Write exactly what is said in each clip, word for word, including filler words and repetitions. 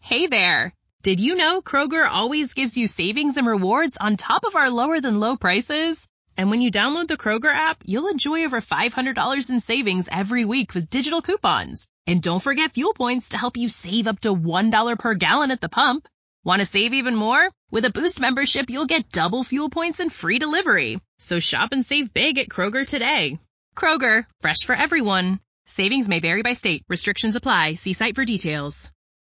Hey there. Did you know Kroger always gives you savings and rewards on top of our lower than low prices? And when you download the Kroger app, you'll enjoy over five hundred dollars in savings every week with digital coupons. And don't forget fuel points to help you save up to one dollar per gallon at the pump. Want to save even more? With a Boost membership, you'll get double fuel points and free delivery. So shop and save big at Kroger today. Kroger, fresh for everyone. Savings may vary by state. Restrictions apply. See site for details.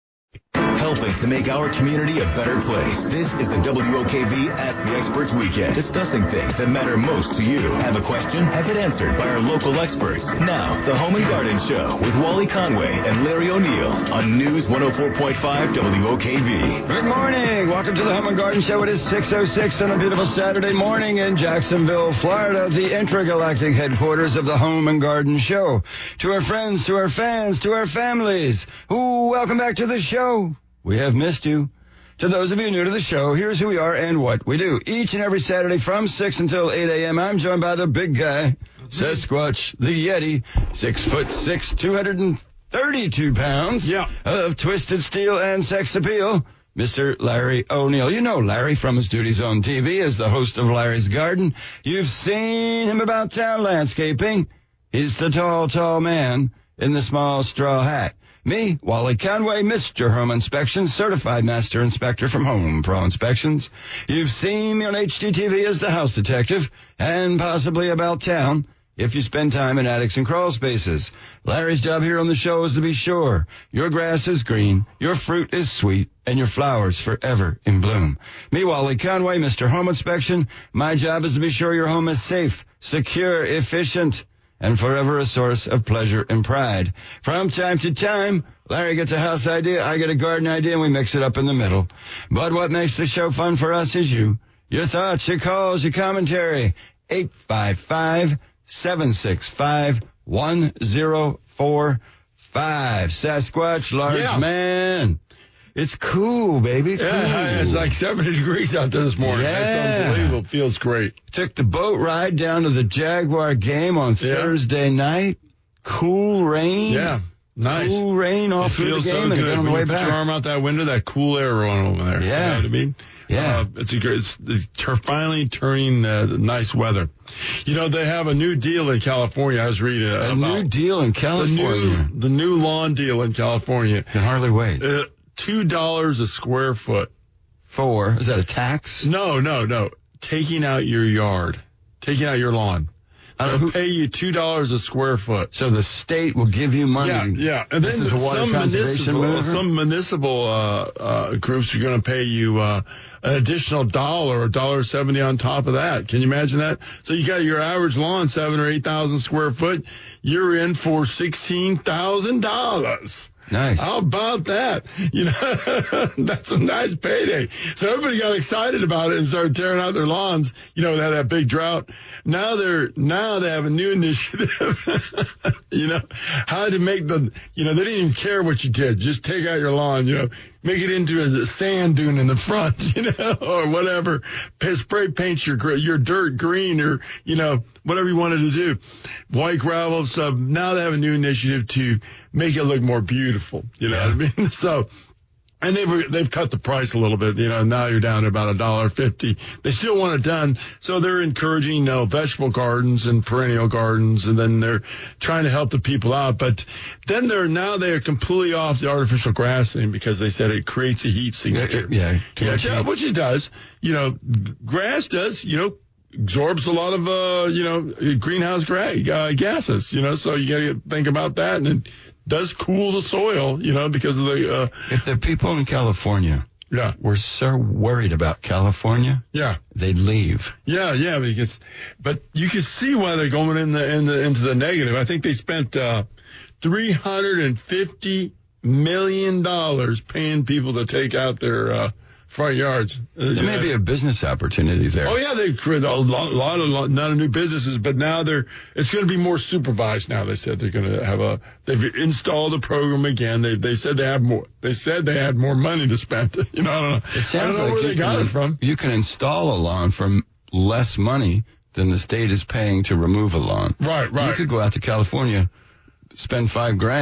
Helping to make our community a better place. This is the W O K V Ask the Experts Weekend, discussing things that matter most to you. Have a question? Have it answered by our local experts. Now, the Home and Garden Show with Wally Conway and Larry O'Neill on News one oh four point five W O K V. Good morning. Welcome to the Home and Garden Show. It is six oh six on a beautiful Saturday morning in Jacksonville, Florida, the intergalactic headquarters of the Home and Garden Show. To our friends, to our fans, to our families, who welcome back to the show. We have missed you. To those of you new to the show, here's who we are and what we do. Each and every Saturday from six until eight a.m., I'm joined by the big guy, Sasquatch, the Yeti, six foot six, two hundred thirty-two pounds yeah. of twisted steel and sex appeal, Mister Larry O'Neill. You know Larry from his duties on T V as the host of Larry's Garden. You've seen him about town landscaping. He's the tall, tall man in the small straw hat. Me, Wally Conway, Mister Home Inspection, certified master inspector from Home Pro Inspections. You've seen me on H G T V as the house detective, and possibly about town if you spend time in attics and crawl spaces. Larry's job here on the show is to be sure your grass is green, your fruit is sweet, and your flowers forever in bloom. Me, Wally Conway, Mister Home Inspection, my job is to be sure your home is safe, secure, efficient, and forever a source of pleasure and pride. From time to time, Larry gets a house idea, I get a garden idea, and we mix it up in the middle. But what makes the show fun for us is you. Your thoughts, your calls, your commentary. eight five five, seven six five, one oh four five. Sasquatch, large yeah. man. It's cool, baby. Cool. Yeah, it's like seventy degrees out there this morning. Yeah. It's unbelievable. Feels great. Took the boat ride down to the Jaguar game on yeah. Thursday night. Cool rain. Yeah, nice. Cool rain all it through the feels game so and good. then on the When way you back. put your arm out that window, that cool air going over there. Yeah. You know what I mean? Yeah. Uh, it's a great, it's, it's finally turning uh, nice weather. You know, they have a new deal in California. I was reading A about new deal in the California. new, the new lawn deal in California. Can hardly wait. Uh, Two dollars a square foot. Four. Is that a tax? No, no, no. Taking out your yard. Taking out your lawn. They'll who- pay you two dollars a square foot. So the state will give you money. Yeah, yeah. And This then is a water some conservation municipal, maneuver? some municipal uh, uh, groups are going to pay you uh, an additional dollar, a dollar seventy on top of that. Can you imagine that? So you got your average lawn, seven or eight thousand square foot. You're in for sixteen thousand dollars. Nice. How about that? You know, that's a nice payday. So everybody got excited about it and started tearing out their lawns. You know, they had that big drought. Now they're, now they have a new initiative, you know, how to make the, you know, they didn't even care what you did. Just take out your lawn, you know, make it into a sand dune in the front, you know, or whatever. Spray paint your, your dirt green or, you know, whatever you wanted to do. White gravel. So now they have a new initiative to make it look more beautiful. You know yeah. what I mean? So, and they've, they've cut the price a little bit, you know, now you're down to about a dollar fifty. They still want it done. So they're encouraging, you know, vegetable gardens and perennial gardens, and then they're trying to help the people out. But then they're, now they're completely off the artificial grass thing because they said it creates a heat signature. Yeah. Yeah, yeah, which it does. You know, grass does, you know, absorbs a lot of, uh, you know, greenhouse gra- uh, gases, you know, so you got to think about that. And it does cool the soil, you know, because of the, uh, If the people in California yeah, were so worried about California, yeah, they'd leave. yeah, yeah, because, but you can see why they're going in the, in the, into the negative. I think they spent, uh, three hundred fifty million dollars paying people to take out their, uh, front yards. There yeah. may be a business opportunity there. Oh yeah, they created a lot, lot of lot, not of new businesses, but now they're it's going to be more supervised. Now they said they're going to have a they've installed the program again. They they said they have more. They said they had more money to spend. You know, I don't know. It sounds I don't know like where you they got can, it from. You can install a lawn for less money than the state is paying to remove a lawn. Right, right. You could go out to California, spend five grand,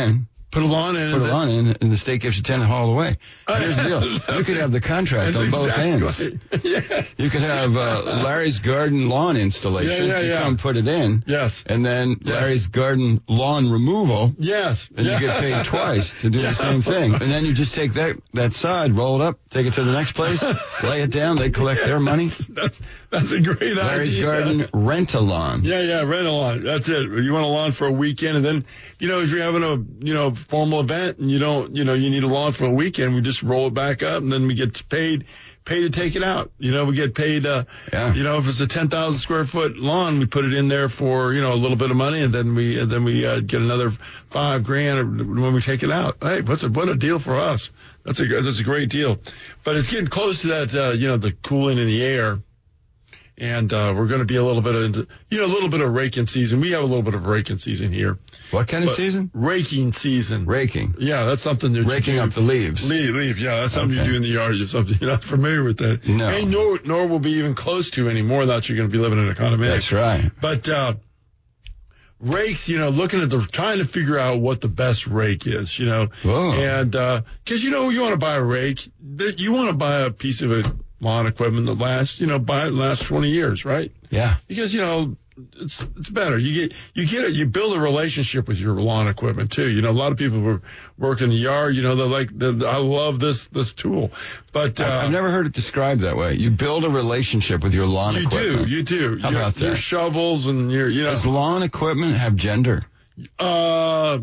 Put a lawn in. Put a and lawn in, and the state gives you ten and haul away. Here's the deal. You could have the contract on both ends. Yeah. You could have uh, Larry's Garden lawn installation. Yeah, yeah, you yeah. come put it in. Yes. And then Yes. Larry's Garden lawn removal. Yes. And yeah. you get paid twice to do Yeah. the same thing. And then you just take that, that side, roll it up, take it to the next place, lay it down, they collect their money. That's that's a great Larry's idea. Garden, rent a lawn. Yeah, yeah, rent a lawn. That's it. You want a lawn for a weekend, and then, you know, if you're having a, you know, formal event and you don't, you know, you need a lawn for a weekend, we just roll it back up, and then we get paid, paid to take it out. You know, we get paid, uh, Yeah. you know, if it's a ten thousand square foot lawn, we put it in there for, you know, a little bit of money, and then we, and then we uh, get another five grand when we take it out. Hey, what's a, what a deal for us. That's a, that's a great deal. But it's getting close to that, uh, you know, the cooling in the air. And uh, we're going to be a little bit into, you know, a little bit of raking season. We have a little bit of raking season here. What kind of But season? Raking season. Raking. Yeah, that's something that Raking you do. up the leaves. Leave, leave. Yeah, that's something Okay. you do in the yard. You're, something, you're not familiar with that. No. And nor, nor will be even close to anymore that you're going to be living in a condominium. That's right. But uh, rakes, you know, looking at the, trying to figure out what the best rake is, you know. Whoa. And because, you know, you want to buy a rake, that you want to buy a piece of it, lawn equipment that lasts, you know, buy it lasts twenty years, right? Yeah. Because, you know, it's it's better. You get you get it. You build a relationship with your lawn equipment too. You know, a lot of people who work in the yard. You know, they're like, they're, I love this this tool, but uh, I've never heard it described that way. You build a relationship with your lawn you equipment. do, you do. How your, about your that? shovels and your, you know, Does lawn equipment have gender? uh.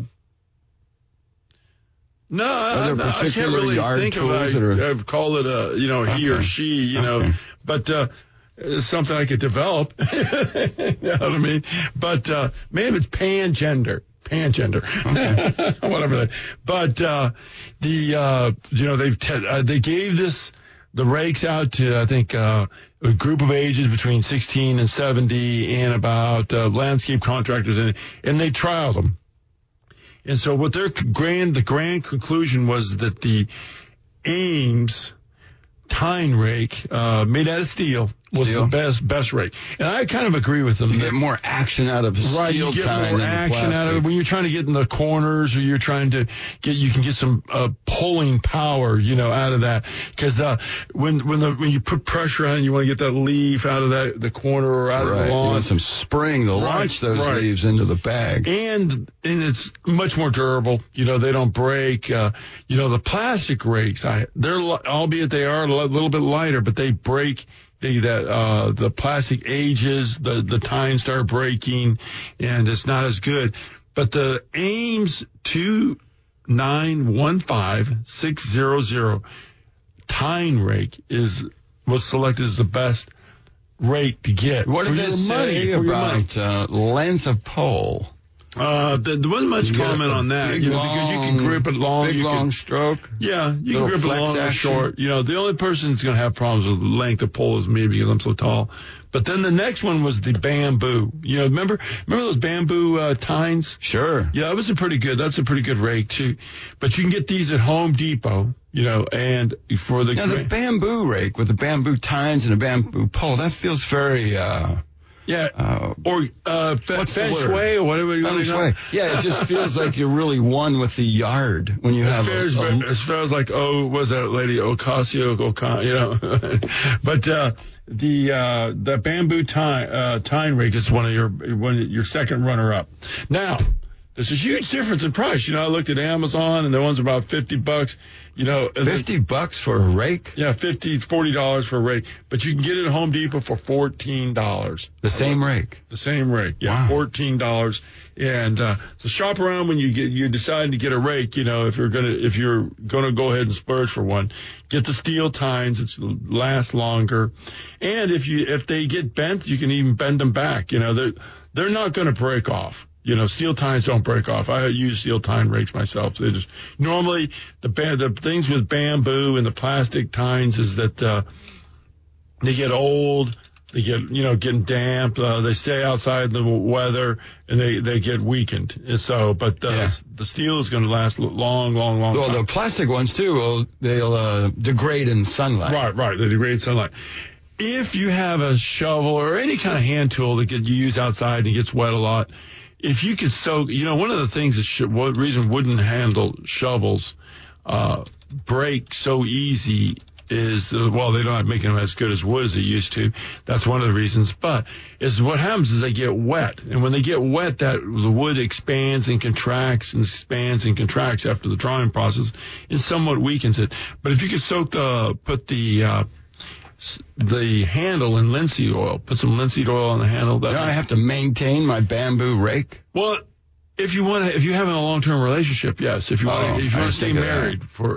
No, I, there I, I can't particular really yard think of tools it. that are- I, I've called it a, you know, he or Okay. she, you know, Okay. but uh, it's something I could develop. You know what I mean? But uh, maybe it's pangender. Pangender, okay. Whatever that. But uh, the uh, you know they've te- uh, they gave this the rakes out to I think uh, a group of ages between sixteen and seventy and about uh, landscape contractors and and they trialed them. And so what their grand, the grand conclusion was that the Ames tine rake, uh, made out of steel was Steel. the best, best rake. And I kind of agree with them. You that- get more action out of Right, steel you get tine more than the action out of it plastic. when you're trying to get in the corners, or you're trying to get. You can get some uh, pulling power, you know, out of that. Because uh, when when the when you put pressure on it, you want to get that leaf out of that the corner or out of Right. the You lawn. want some spring to launch those right. leaves into the bag. And and it's much more durable. You know, they don't break. Uh, you know, the plastic rakes, I they're li- albeit they are a li- little bit lighter, but they break. They, that uh, the plastic ages, the the tines start breaking, and it's not as good. But the Ames two nine one five six zero zero tine rake is was selected as the best rake to get. What for did your they money, say for your money. about uh, length of pole? Uh, there there wasn't much You get comment a on that, big, you know, because you can long- grip it long. Big you long can, stroke. yeah, you little can grip it flex long or action. short. You know, the only person that's going to have problems with the length of pole is me because I'm so tall. But then the next one was the bamboo. You know, remember, remember those bamboo uh, tines? Sure. Yeah, that was a pretty good. That's a pretty good rake too. But you can get these at Home Depot. You know, and for the Now, the bamboo rake with the bamboo tines and a bamboo pole, that feels very, uh, yeah, uh, or uh, fe- what's the feng word? shui or whatever you feng want to shui. Yeah, it just feels like you're really one with the yard when you have As a, far as, a as far as like, oh, was that lady Ocasio, Ocasio, you know? But uh, the uh, the bamboo tine uh, tine rake is one of your one of your second runner up. Now, there's a huge difference in price. You know, I looked at Amazon and the one's about fifty bucks. You know, and then- fifty bucks for a rake? yeah, fifty, forty dollars for a rake. But you can get it at Home Depot for fourteen dollars. The same rake. The same rake, yeah, Wow. fourteen dollars. And uh, so shop around when you get you decide to get a rake. You know, if you're gonna if you're gonna go ahead and splurge for one, get the steel tines. It's lasts longer, and if you if they get bent, you can even bend them back. You know, they're they're not gonna break off. You know, steel tines don't break off. I use steel tine rakes myself. They just normally the ba- the things with bamboo and the plastic tines is that uh, they get old. They get, you know, getting damp. Uh, they stay outside in the weather, and they, they get weakened. And so, but uh, Yeah. the steel is going to last long, long, long Well, time. the plastic ones, too, will they'll uh, degrade in sunlight. Right, right. They degrade sunlight. If you have a shovel or any kind of hand tool that get, you use outside and it gets wet a lot, if you could soak, you know, one of the things that sh- one reason wooden handle shovels uh, break so easy is, uh, well, they're not making them as good as wood as they used to. That's one of the reasons. But is what happens is they get wet. And when they get wet, that the wood expands and contracts and expands and contracts after the drying process and somewhat weakens it. But if you could soak the, put the, uh, the handle in linseed oil, put some linseed oil on the handle. That you know, I have to maintain my bamboo rake. Well, if you want to, if you're having a long-term relationship, yes. If you want oh, to, if you I want to stay married for,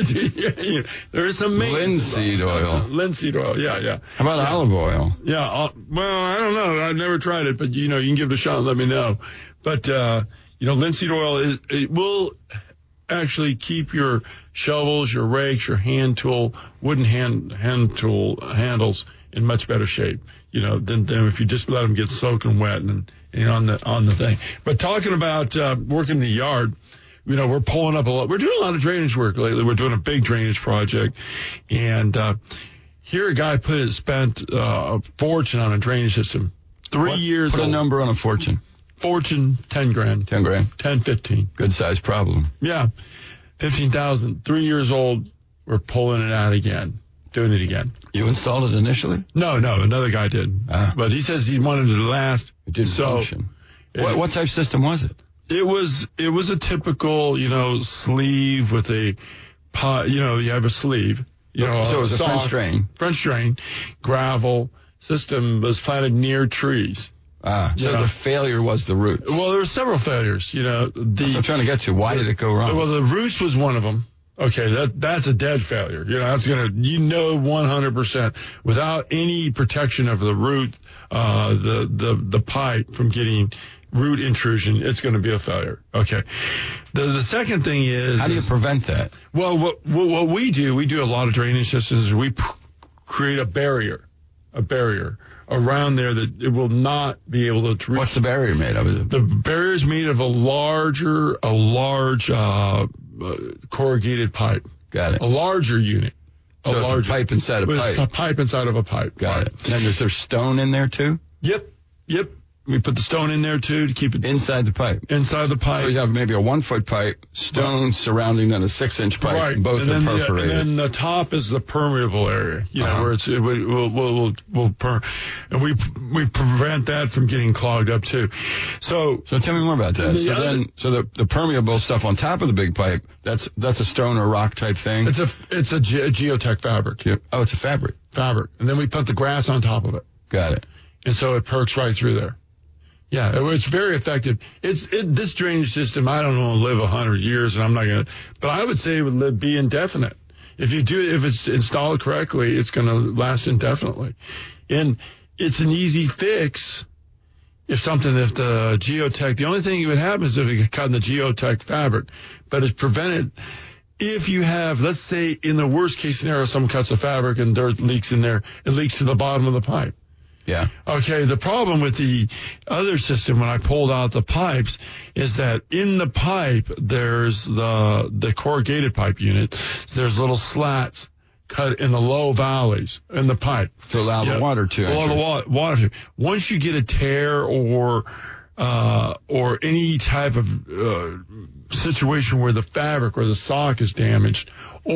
you know, there is some maintenance. Linseed oil. Linseed oil, yeah, yeah. How about yeah. olive oil? Yeah, uh, well, I don't know. I've never tried it, but you know, you can give it a shot and let me know. But uh, you know, linseed oil is, it will actually keep your shovels, your rakes, your hand tool, wooden hand hand tool handles in much better shape. You know, than, than if you just let them get soaking wet and. You know, on the on the thing. But talking about uh, working in the yard, you know, we're pulling up a lot. We're doing a lot of drainage work lately. We're doing a big drainage project, and uh, here a guy put spent uh, a fortune on a drainage system. Three what, years. Put old. a number on a fortune. Fortune, ten grand. Ten grand. Ten, fifteen. Good size problem. Yeah, fifteen thousand. Three years old. We're pulling it out again. Doing it again. You installed it initially? No, no, another guy did. Ah. But he says he wanted it to last. It didn't so function. It, what, what type system was it? It was it was a typical, you know, sleeve with a pot. You know, you have a sleeve. You know, so it was a soft, French drain. French drain, gravel system was planted near trees. Ah, so know. the failure was the roots. Well, there were several failures. You know, the so I'm trying to get to why the, did it go wrong? Well, the roots was one of them. Okay, that that's a dead failure. You know, that's gonna, you know, one hundred percent without any protection of the root, uh, the the the pipe from getting root intrusion, it's going to be a failure. Okay. The the second thing is, how do you is, prevent that? Well, what, what what we do, we do a lot of drainage systems. We p- create a barrier, a barrier around there that it will not be able to. Reach. What's the barrier made of? The barrier is made of a larger, a large. Uh, Uh, corrugated pipe. Got it. A larger unit. A so it's larger a pipe inside a pipe. It's a pipe inside of a pipe. Got right. it. And then is there stone in there too? Yep. Yep. We put the stone in there too to keep it inside the pipe. Inside the pipe. So you have maybe a one foot pipe, stone right. surrounding then a six inch pipe, right. and both and are then perforated. The, and then the top is the permeable area, you know, uh-huh. where it's it, we'll we'll we'll, we'll per, and we we prevent that from getting clogged up too. So so tell me more about that. The so other, then so the the permeable stuff on top of the big pipe, that's that's a stone or rock type thing. It's a it's a, ge- a geotech fabric. Ge- oh, it's a fabric. Fabric, and then we put the grass on top of it. Got it. And so it perks right through there. Yeah, it's very effective. It's it, this drainage system. I don't know, live a hundred years, and I'm not gonna. But I would say it would live, be indefinite. If you do, if it's installed correctly, it's going to last indefinitely. And it's an easy fix. If something, if the geotech, the only thing you would happen is if it got caught in the geotech fabric, but it's prevented. If you have, let's say, in the worst case scenario, someone cuts the fabric and dirt leaks in there, it leaks to the bottom of the pipe. Yeah. Okay, the problem with the other system when I pulled out the pipes is that in the pipe there's the the corrugated pipe unit. So there's little slats cut in the low valleys in the pipe to allow yeah, the water to allow the wa- water to. Once you get a tear or uh or any type of uh, situation where the fabric or the sock is damaged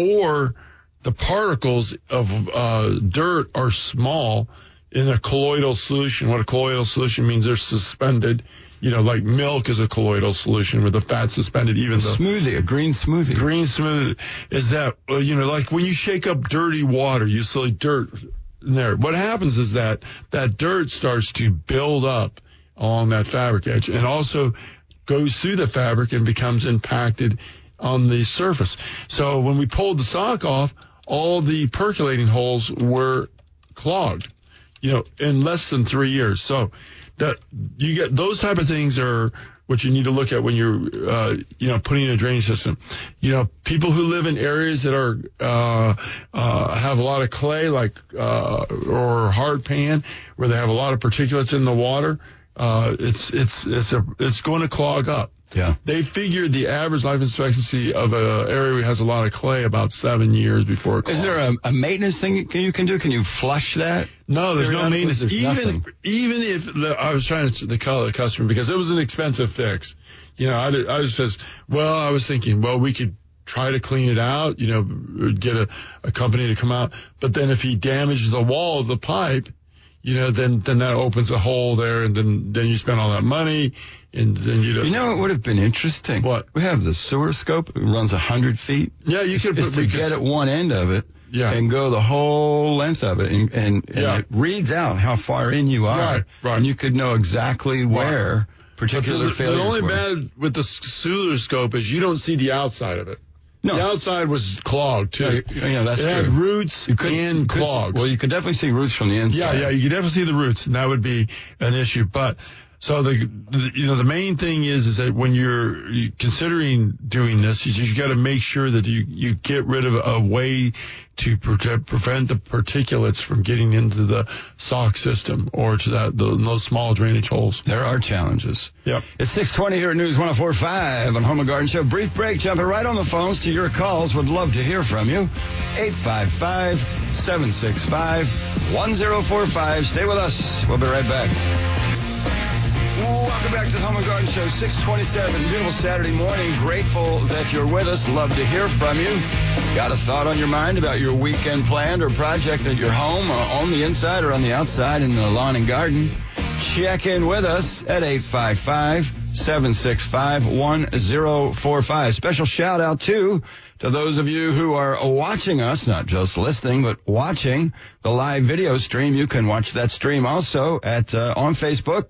or the particles of uh dirt are small in a colloidal solution. What a colloidal solution means, they're suspended. You know, like milk is a colloidal solution with the fat suspended. Even the smoothie, a green smoothie. Green smoothie is that, uh, you know, like when you shake up dirty water, you see dirt in there. What happens is that that dirt starts to build up along that fabric edge and also goes through the fabric and becomes impacted on the surface. So when we pulled the sock off, all the percolating holes were clogged. You know, in less than three years. So that you get those type of things are what you need to look at when you're, uh, you know, putting in a drainage system. You know, people who live in areas that are, uh, uh, have a lot of clay, like, uh, or hard pan, where they have a lot of particulates in the water, uh, it's it's it's a it's going to clog up. Yeah. They figured the average life expectancy of an area that has a lot of clay about seven years before it clogs. Is there a, a maintenance thing you can, you can do? Can you flush that? No, there's no maintenance. There's even nothing. even if the, I was trying to tell the customer because it was an expensive fix. You know, I, I just says, well, I was thinking, well, we could try to clean it out, you know, get a, a company to come out. But then if he damages the wall of the pipe, you know, then, then that opens a hole there, and then, then you spend all that money, and then you know. You know, it would have been interesting. What? We have the sewer scope. It runs one hundred feet. Yeah, you could Just to get at one end of it. Yeah. And go the whole length of it, and, and, and Yeah. it reads out how far in you are. Right, right. And you could know exactly where particular the, failures the only were. bad with the sewer scope is you don't see the outside of it. No. The outside was clogged too. Yeah, yeah, that's it had true. roots You could, and you could see- clogs. well, you could definitely see roots from the inside. Yeah, yeah, you can definitely see the roots, and that would be an issue. But so the, the you know the main thing is is that when you're you considering doing this, you just got to make sure that you you get rid of a way to protect, prevent the particulates from getting into the sock system or to that the, those small drainage holes. There are challenges. Yep. It's six twenty here at News one oh four point five on Home and Garden Show. Brief break, jumping right on the phones to your calls. Would love to hear from you. eight five five, seven six five, one oh four five. Stay with us. We'll be right back. Welcome back to the Home and Garden Show, six twenty-seven. Beautiful Saturday morning. Grateful that you're with us. Love to hear from you. Got a thought on your mind about your weekend plan or project at your home, uh, on the inside or on the outside in the lawn and garden? Check in with us at eight five five, seven six five, one oh four five. Special shout out, too, to those of you who are watching us, not just listening, but watching the live video stream. You can watch that stream also at uh, on Facebook.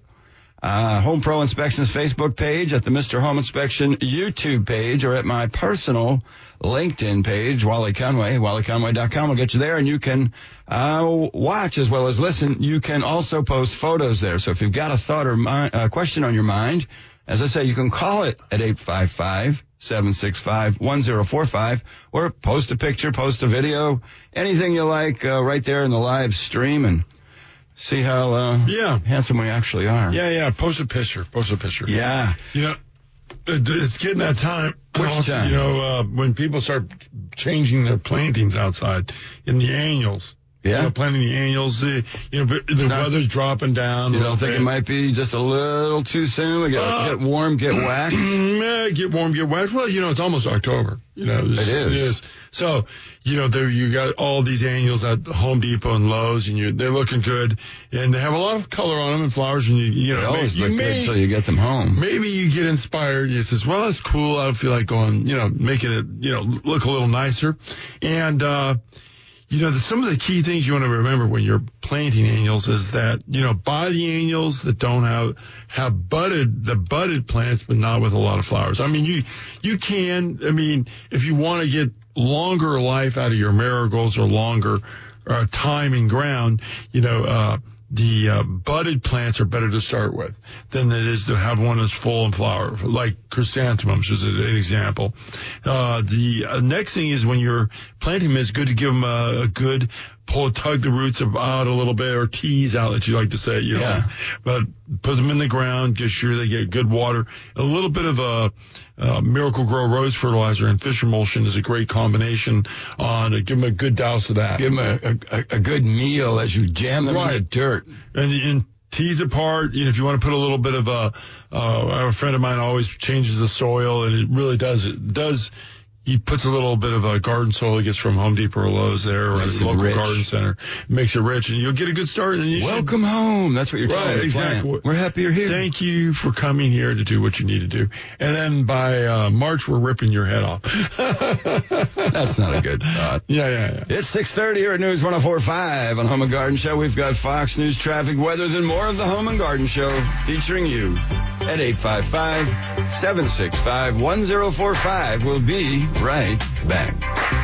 Uh, Home Pro Inspections Facebook page, at the Mister Home Inspection YouTube page, or at my personal LinkedIn page, Wally Conway, wally conway dot com will get you there, and you can uh, watch as well as listen. You can also post photos there. So if you've got a thought or mi- uh, question on your mind, as I say, you can call it at eight five five, seven six five, one oh four five, or post a picture, post a video, anything you like uh, right there in the live stream, and see how uh, Yeah. handsome we actually are. Yeah, yeah. Post a picture. Post a picture. Yeah. You know, it- it's getting that time. Which also, time? You know, uh, when people start changing their plantings outside in the annuals. Yeah. You know, planting the annuals. The, you know, but the not- weather's dropping down. a You little don't think bit. it might be just a little too soon? We get, Uh, get warm, get whacked? Yeah, get warm, get wet. Well, you know, it's almost October. You know, It is. It is. So, you know, there you got all these annuals at Home Depot and Lowe's, and you they're looking good, and they have a lot of color on them and flowers, and you you They know, always may, you look good may, until you get them home. maybe you get inspired. You says, well, it's cool. I don't feel like going, you know, making it, you know, look a little nicer, and. uh You know, the, some of the key things you want to remember when you're planting annuals is that, you know, buy the annuals that don't have, have budded, the budded plants, but not with a lot of flowers. I mean, you, you can, I mean, if you want to get longer life out of your marigolds or longer uh, time in ground, you know, uh, the uh, budded plants are better to start with than it is to have one that's full in flower, like chrysanthemums is an example. Uh, the uh, next thing is when you're planting them, it's good to give them a, a good pull, tug the roots out a little bit, or tease out, that you like to say, you know. Yeah. But put them in the ground, get sure they get good water. A little bit of a, a Miracle Grow rose fertilizer and fish emulsion is a great combination on it. Give them a good douse of that. Give them a, a, a good meal as you jam them in the Right. dirt. And, and tease apart, you know, if you want to put a little bit of a, uh, a friend of mine always changes the soil, and it really does, it does, he puts a little bit of a garden soil he gets from Home Depot or Lowe's there, or Makes the it local rich. garden center. Makes it rich, and you'll get a good start. And you Welcome home. That's what you're should, telling right, the plant. exactly. We're happy you're here. Thank you for coming here to do what you need to do. And then by uh, March, we're ripping your head off. That's not a good thought. Yeah, yeah, yeah. It's six thirty here at News one oh four point five on Home and Garden Show. We've got Fox News, traffic, weather, and more of the Home and Garden Show featuring you at eight five five, seven six five, one oh four five. We'll be right back.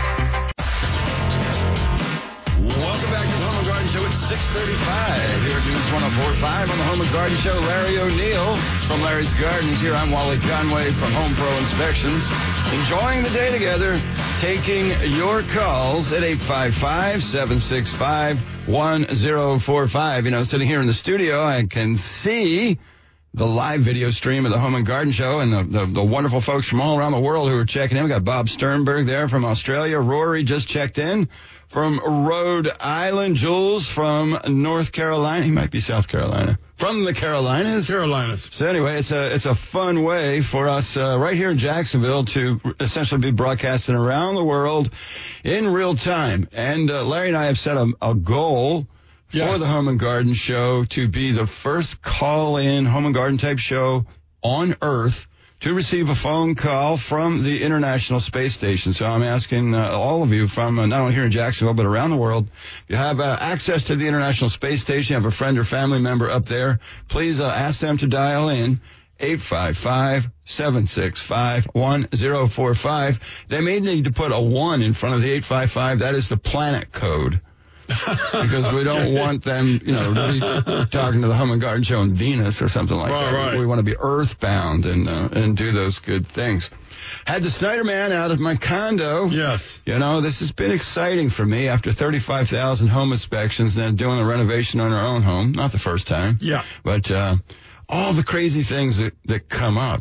Welcome back to the Home and Garden Show. It's six thirty-five here at News one oh four point five on the Home and Garden Show. Larry O'Neill from Larry's Gardens here. I'm Wally Conway from Home Pro Inspections. Enjoying the day together. taking your calls at eight five five, seven six five, one zero four five. You know, sitting here in the studio, I can see the live video stream of the Home and Garden Show and the, the, the wonderful folks from all around the world who are checking in. We got Bob Sternberg there from Australia. Rory just checked in from Rhode Island. Jules from North Carolina. He might be South Carolina. From the Carolinas. Carolinas. So anyway, it's a it's a fun way for us uh, right here in Jacksonville to essentially be broadcasting around the world in real time. And uh, Larry and I have set a, a goal yes. for the Home and Garden Show to be the first call-in Home and Garden type show on Earth to receive a phone call from the International Space Station. So I'm asking uh, all of you from uh, not only here in Jacksonville, but around the world, if you have uh, access to the International Space Station, you have a friend or family member up there, please uh, ask them to dial in eight five five, seven six five, one zero four five. They may need to put a one in front of the eight five five. That is the planet code. Because we don't want them, you know, to be talking to the Home and Garden Show in Venus or something like right, that. Right. We want to be earthbound and uh, and do those good things. Had the Snyder Man out of my condo. Yes. You know, this has been exciting for me after thirty-five thousand home inspections and doing a renovation on our own home. Not the first time. Yeah. But uh, all the crazy things that, that come up.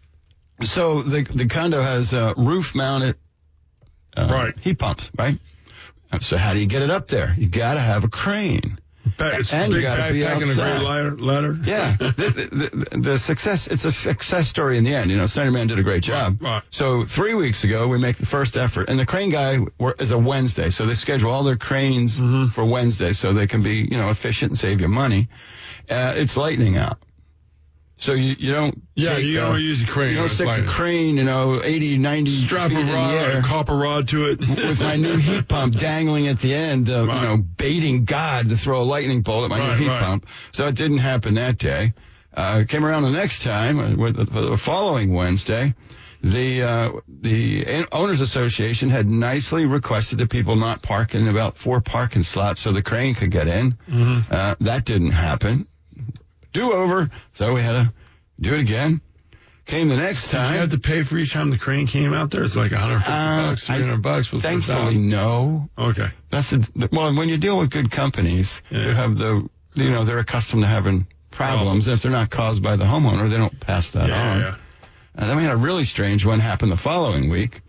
So the the condo has uh, roof-mounted uh, right. heat pumps, right? So how do you get it up there? You got to have a crane. It's and a big you got to be backpack and a great ladder. ladder. Yeah, the, the, the, the success. It's a success story in the end. You know, Snyder Man did a great job. Right, right. So three weeks ago, we make the first effort, and the crane guy is a Wednesday, so they schedule all their cranes mm-hmm. for Wednesday, so they can be, you know, efficient and save you money. Uh, it's lightning out. So you, you don't yeah take, you don't uh, use a crane. You don't stick the crane, you know, eighty, ninety strap feet a in rod, the air a copper rod to it with my new heat pump dangling at the end, uh, right. you know, baiting God to throw a lightning bolt at my right, new heat right. pump. So it didn't happen that day. Uh, it came around the next time, uh, with the, the following Wednesday. The uh, the Owners Association had nicely requested that people not park in about four parking slots so the crane could get in. Mm-hmm. Uh, that didn't happen. Do over. So we had to do it again. Came the next time. Did you have to pay for each time the crane came out there? It's like one hundred fifty uh, bucks, three hundred bucks. With thankfully, no. Okay. That's the, well, when you deal with good companies, yeah. you have the, you know, they're accustomed to having problems. And if they're not caused by the homeowner, they don't pass that yeah, on. Yeah. And then we had a really strange one happen the following week.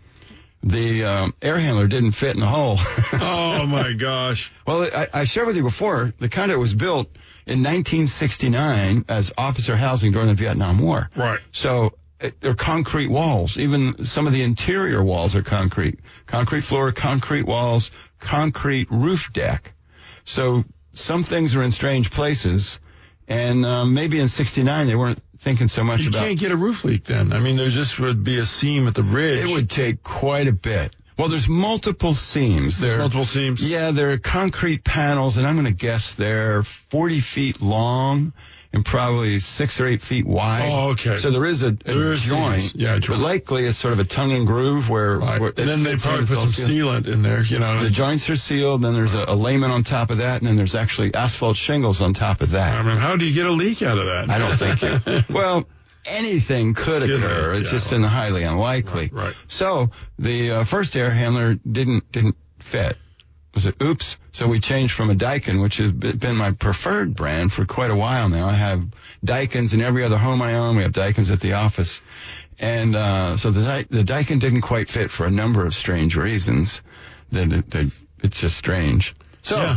The um, air handler didn't fit in the hole. Oh my gosh. Well, I, I shared with you before, the condo was built in nineteen sixty-nine as officer housing during the Vietnam War. Right. So it, they're concrete walls. Even some of the interior walls are concrete. Concrete floor, concrete walls, concrete roof deck. So some things are in strange places. And um, maybe in sixty-nine they weren't thinking so much you about... You can't get a roof leak then. I mean, there just would be a seam at the ridge. It would take quite a bit. Well, there's multiple seams. There, multiple seams? Yeah, there are concrete panels, and I'm going to guess they're forty feet long and probably six or eight feet wide. Oh, okay. So there is a, a there is joint. Seams. Yeah, joint. But likely it's sort of a tongue and groove where... Right. where and then they probably put some sealant in there, you know. The joints are sealed, then there's a, a layment on top of that, and then there's actually asphalt shingles on top of that. I mean, how do you get a leak out of that? I don't think you... Well... Anything could occur. It's yeah, just right. highly unlikely. Right, right. So the uh, first air handler didn't didn't fit. Was it oops? So we changed from a Daikin, which has been my preferred brand for quite a while now. I have Daikins in every other home I own. We have Daikins at the office, and uh, so the the Daikin didn't quite fit for a number of strange reasons. That, that it's just strange. So yeah.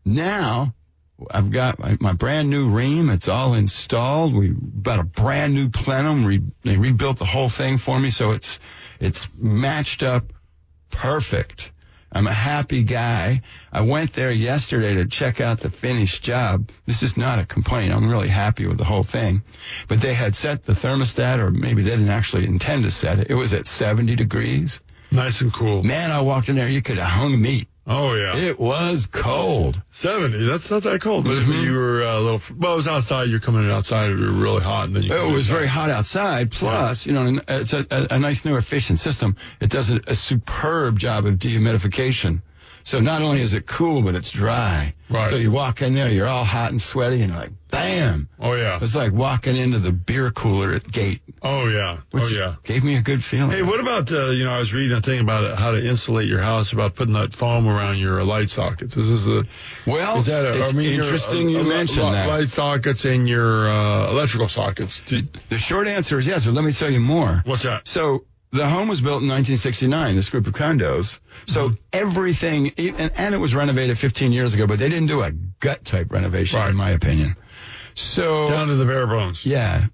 now. I've got my, my brand new ream. It's all installed. We bought a brand new plenum. Re, they rebuilt the whole thing for me, so it's it's matched up perfect. I'm a happy guy. I went there yesterday to check out the finished job. This is not a complaint. I'm really happy with the whole thing. But they had set the thermostat, or maybe they didn't actually intend to set it. It was at seventy degrees. Nice and cool. Man, I walked in there. You could have hung meat. Oh, yeah. It was cold. seventy, that's not that cold. But mm-hmm. if you were a little, well, it was outside. You're coming in outside. It was really hot. And then you it was inside. very hot outside. Plus, yeah. you know, it's a, a, a nice new efficient system. It does a, a superb job of dehumidification. So not only is it cool, but it's dry. Right. So you walk in there, you're all hot and sweaty, and you're like, bam. Oh, yeah. It's like walking into the beer cooler at Gate. Oh, yeah. Which oh, yeah. gave me a good feeling. Hey, what about, uh, you know, I was reading a thing about how to insulate your house, about putting that foam around your light sockets. This is the, well, is that a, it's I mean, interesting your, you uh, mentioned uh, that. Light sockets and your uh, electrical sockets. The, the short answer is yes, but let me tell you more. What's that? So the home was built in nineteen sixty-nine, this group of condos. So Mm-hmm. everything, and, and it was renovated fifteen years ago, but they didn't do a gut-type renovation, Right. in my opinion. So Down to the bare bones. yeah.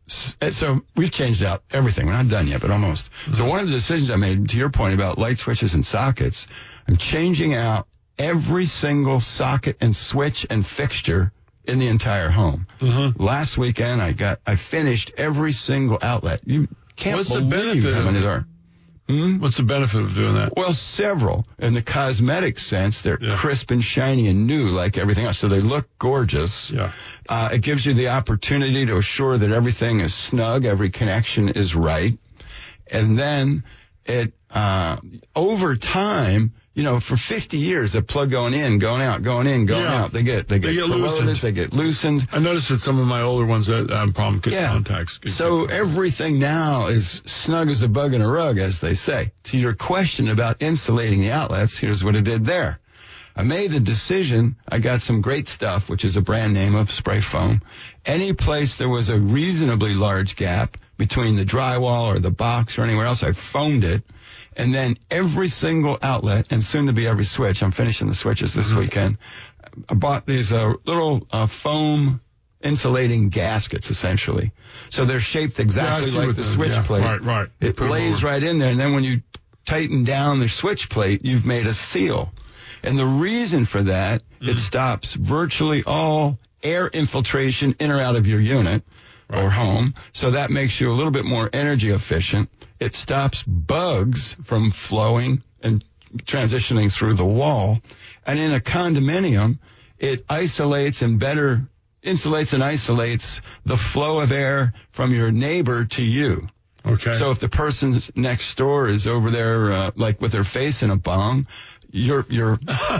So we've changed out everything. We're not done yet, but almost. Mm-hmm. So one of the decisions I made, to your point about light switches and sockets, I'm changing out every single socket and switch and fixture in the entire home. Mm-hmm. Last weekend, I got, I finished every single outlet. You can't What's the believe benefit how many of it? there are. Hmm? What's the benefit of doing that? Well, several. In the cosmetic sense, they're Yeah. crisp and shiny and new like everything else. So they look gorgeous. Yeah. Uh, it gives you the opportunity to assure that everything is snug, every connection is right. And then it, uh, over time, you know, for fifty years, a plug going in, going out, going in, going Yeah. out. They get, they get, They get corroded, loosened. They get loosened. I noticed that some of my older ones that have problem with Yeah. contacts. So everything now is snug as a bug in a rug, as they say. To your question about insulating the outlets, here's what I did there. I made the decision. I got some great stuff, which is a brand name of spray foam. Any place there was a reasonably large gap between the drywall or the box or anywhere else, I foamed it. And then every single outlet, and soon to be every switch, I'm finishing the switches this mm-hmm. weekend, I bought these uh, little uh, foam insulating gaskets, essentially. So they're shaped exactly yeah, like the them. switch yeah. plate. Right, right. It Put lays right in there, and then when you tighten down the switch plate, you've made a seal. And the reason for that, mm. it stops virtually all air infiltration in or out of your unit right. or home. So that makes you a little bit more energy efficient. It stops bugs from flowing and transitioning through the wall. And in a condominium, it isolates and better insulates and isolates the flow of air from your neighbor to you. Okay. So if the person next door is over there, uh, like with their face in a bong, you're, you're,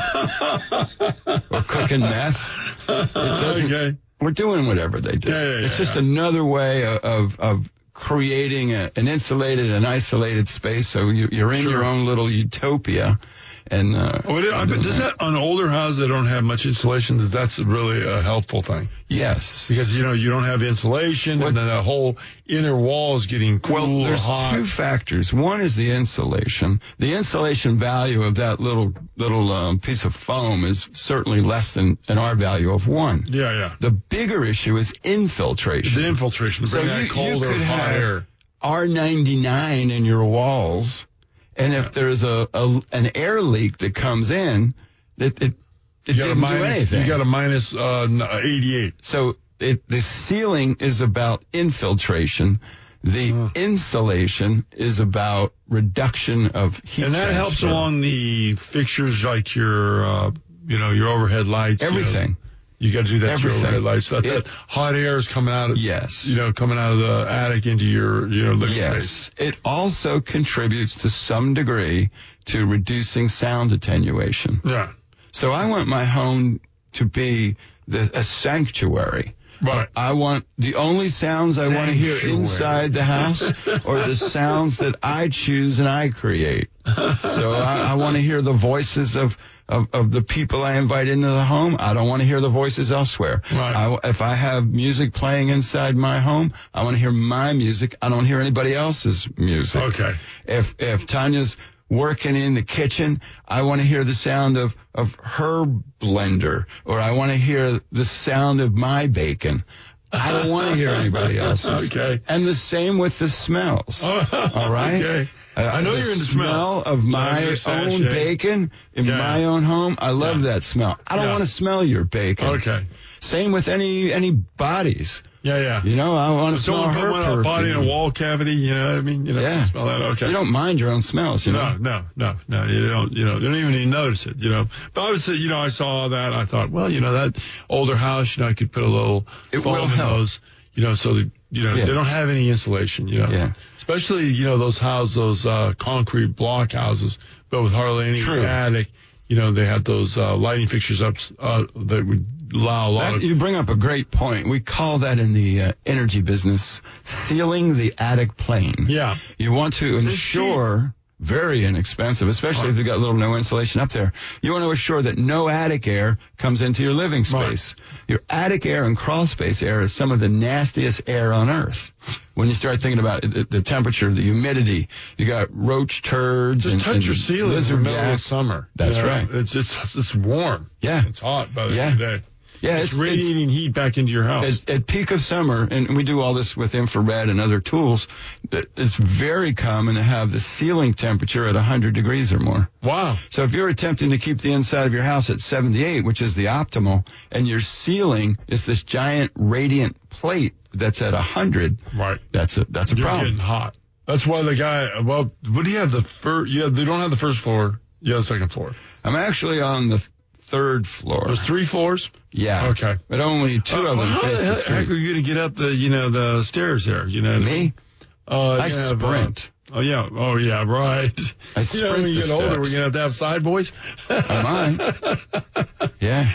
or cooking meth. It doesn't, okay. We're doing whatever they do. Yeah, yeah, yeah, it's just yeah. another way of, of, of creating a, an insulated and isolated space. So you, you're in Sure. your own little utopia. And, uh, oh, it, I, but does that, on older houses that don't have much insulation, does that's really a helpful thing? Yes. Because, you know, you don't have insulation what, and then the whole inner wall is getting cool well, there's or hot. two factors. One is the insulation. The insulation value of that little, little, um, piece of foam is certainly less than an R value of one. Yeah, yeah. The bigger issue is infiltration. The infiltration, so bring you, that colder, you could hot have air. R ninety-nine in your walls. And if there's a, a an air leak that comes in, it it, it didn't minus, do anything. You got a minus uh, eighty-eight. So it, the ceiling is about infiltration. The uh. insulation is about reduction of heat and that transfer. helps along the fixtures like your, uh, you know, your overhead lights. Everything. You know, You got to do that Everything. to your overhead lights. So that, It, that hot air is coming out of, yes. you know, coming out of the attic into your, your living yes. space. It also contributes to some degree to reducing sound attenuation. Yeah. So I want my home to be the, a sanctuary. Right. I want the only sounds I want to hear Sanctuary. inside the house are the sounds that I choose and I create. So I, I want to hear the voices of, of, of the people I invite into the home. I don't want to hear the voices elsewhere. Right. I, if I have music playing inside my home, I want to hear my music. I don't hear anybody else's music. Okay. If, if Tanya's working in the kitchen, I want to hear the sound of, of her blender, or I want to hear the sound of my bacon. I don't want to hear anybody else's. Okay. And the same with the smells. All right? Okay. Uh, I know the you're into smell smells. of my Your own sachet. bacon in Yeah. my own home. I love Yeah. that smell. I don't Yeah. want to smell your bacon. Okay. Same with any any bodies. Yeah, yeah. You know, I want to If smell someone put her one on a perfume. body in a wall cavity, you know what I mean? You know, Yeah. smell that. Okay. You don't mind your own smells, you know? No, no, no, no. You don't, you know, you don't even notice it, you know. But I was, you know, I saw that. I thought, well, you know, that older house, you know, I could put a little It foam will in help. those, you know, so that, you know, Yeah. they don't have any insulation, you know. Yeah. Especially, you know, those houses, those uh, concrete block houses, but with hardly any True. attic. you know, they had those uh, lighting fixtures up uh, that would allow a lot That, of. you bring up a great point. We call that in the uh, energy business sealing the attic plane. Yeah. You want to ensure, very inexpensive, especially if you've got little no insulation up there. You want to assure that no attic air comes into your living space. Right. Your attic air and crawl space air is some of the nastiest air on earth. When you start thinking about it, the temperature, the humidity, you got roach turds. Just and, touch and your ceiling in the middle gas. of summer. That's you know? right. It's it's it's warm. Yeah. It's hot by the yeah. end of the day. Yeah, it's, it's radiating it's, heat back into your house. At, at peak of summer, and we do all this with infrared and other tools, it's very common to have the ceiling temperature at one hundred degrees or more. Wow. So if you're attempting to keep the inside of your house at seventy-eight, which is the optimal, and your ceiling is this giant radiant plate that's at one hundred, right. that's a that's a you're problem. Getting hot. That's why the guy, well, what do you have the first, yeah, they don't have the first floor. You have the second floor. I'm actually on the third floor. There's three floors? Yeah. Okay. But only two uh, of them how face the the heck, street. heck are you going to get up the, you know, the stairs there? You know, Me? Uh, I you have, sprint. Uh, oh, yeah. Oh, yeah, right. I you sprint know, when you the get older, steps. we're going to have to have side boys? I might. Yeah.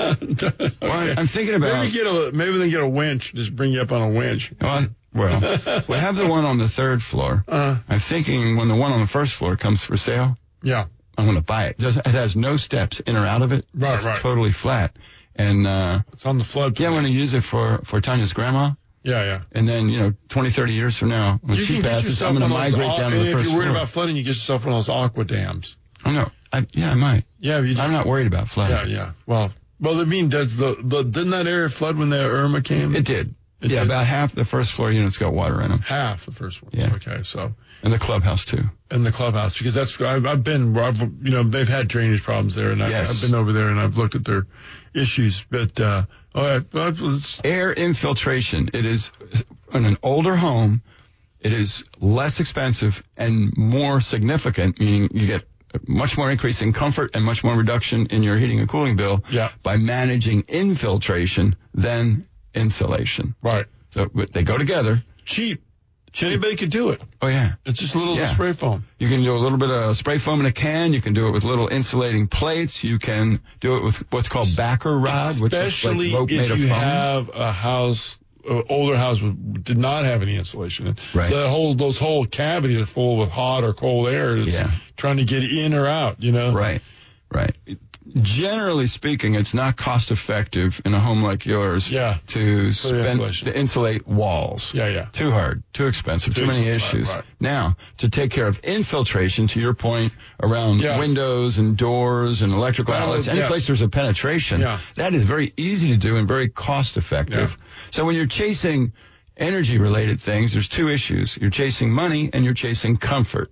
okay. Well, I'm thinking about... Maybe, get a, maybe they get a winch, just bring you up on a winch. Well, well we have the one on the third floor. Uh, I'm thinking when the one on the first floor comes for sale, yeah. I'm going to buy it. It, doesn't, it has no steps in or out of it. Right, it's right. totally flat. And, uh, it's on the flood. yeah, I want to use it for, for Tanya's grandma. Yeah, yeah. And then, you know, twenty, thirty years from now, when you she can get passes, I'm yourself going to one of those migrate aqu- down to the and first if you're worried floor. about flooding, you get yourself one of those aqua dams. Oh, no. I, yeah, I might. Yeah, you just, I'm not worried about flooding. Yeah, yeah. Well, well, I mean, does the, the didn't that area flood when the Irma came? It did. It yeah, did. about half the first floor units got water in them. Half the first one. Yeah. Okay, so. And the clubhouse, too. And the clubhouse, because that's, I've, I've been, I've, you know, they've had drainage problems there, and I've, Yes. I've been over there and I've looked at their issues, but, uh, all right, well, let's, Air infiltration. It is, in an older home, it is less expensive and more significant, meaning you get much more increase in comfort and much more reduction in your heating and cooling bill Yeah. by managing infiltration than insulation. right. So but they go together. Cheap. Anybody could do it. Oh, yeah. It's just a little Yeah. spray foam. You can do a little bit of spray foam in a can. You can do it with little insulating plates. You can do it with what's called backer rod, which is Especially like rope if made of you foam. have a house, uh, older house with, did not have any insulation. Right. So that whole, those whole cavities are full with hot or cold air. It's Yeah. trying to get in or out, you know? Right, right. Generally speaking, it's not cost effective in a home like yours Yeah. to the spend insulation. to insulate walls. Yeah, yeah. Too hard, too expensive, too, Too many expensive, issues. right, right. Now, to take care of infiltration, to your point, around Yeah. windows and doors and electrical Well, outlets, any yeah. place there's a penetration, Yeah. that is very easy to do and very cost effective. So when you're chasing energy related things, there's two issues. You're chasing money and you're chasing comfort.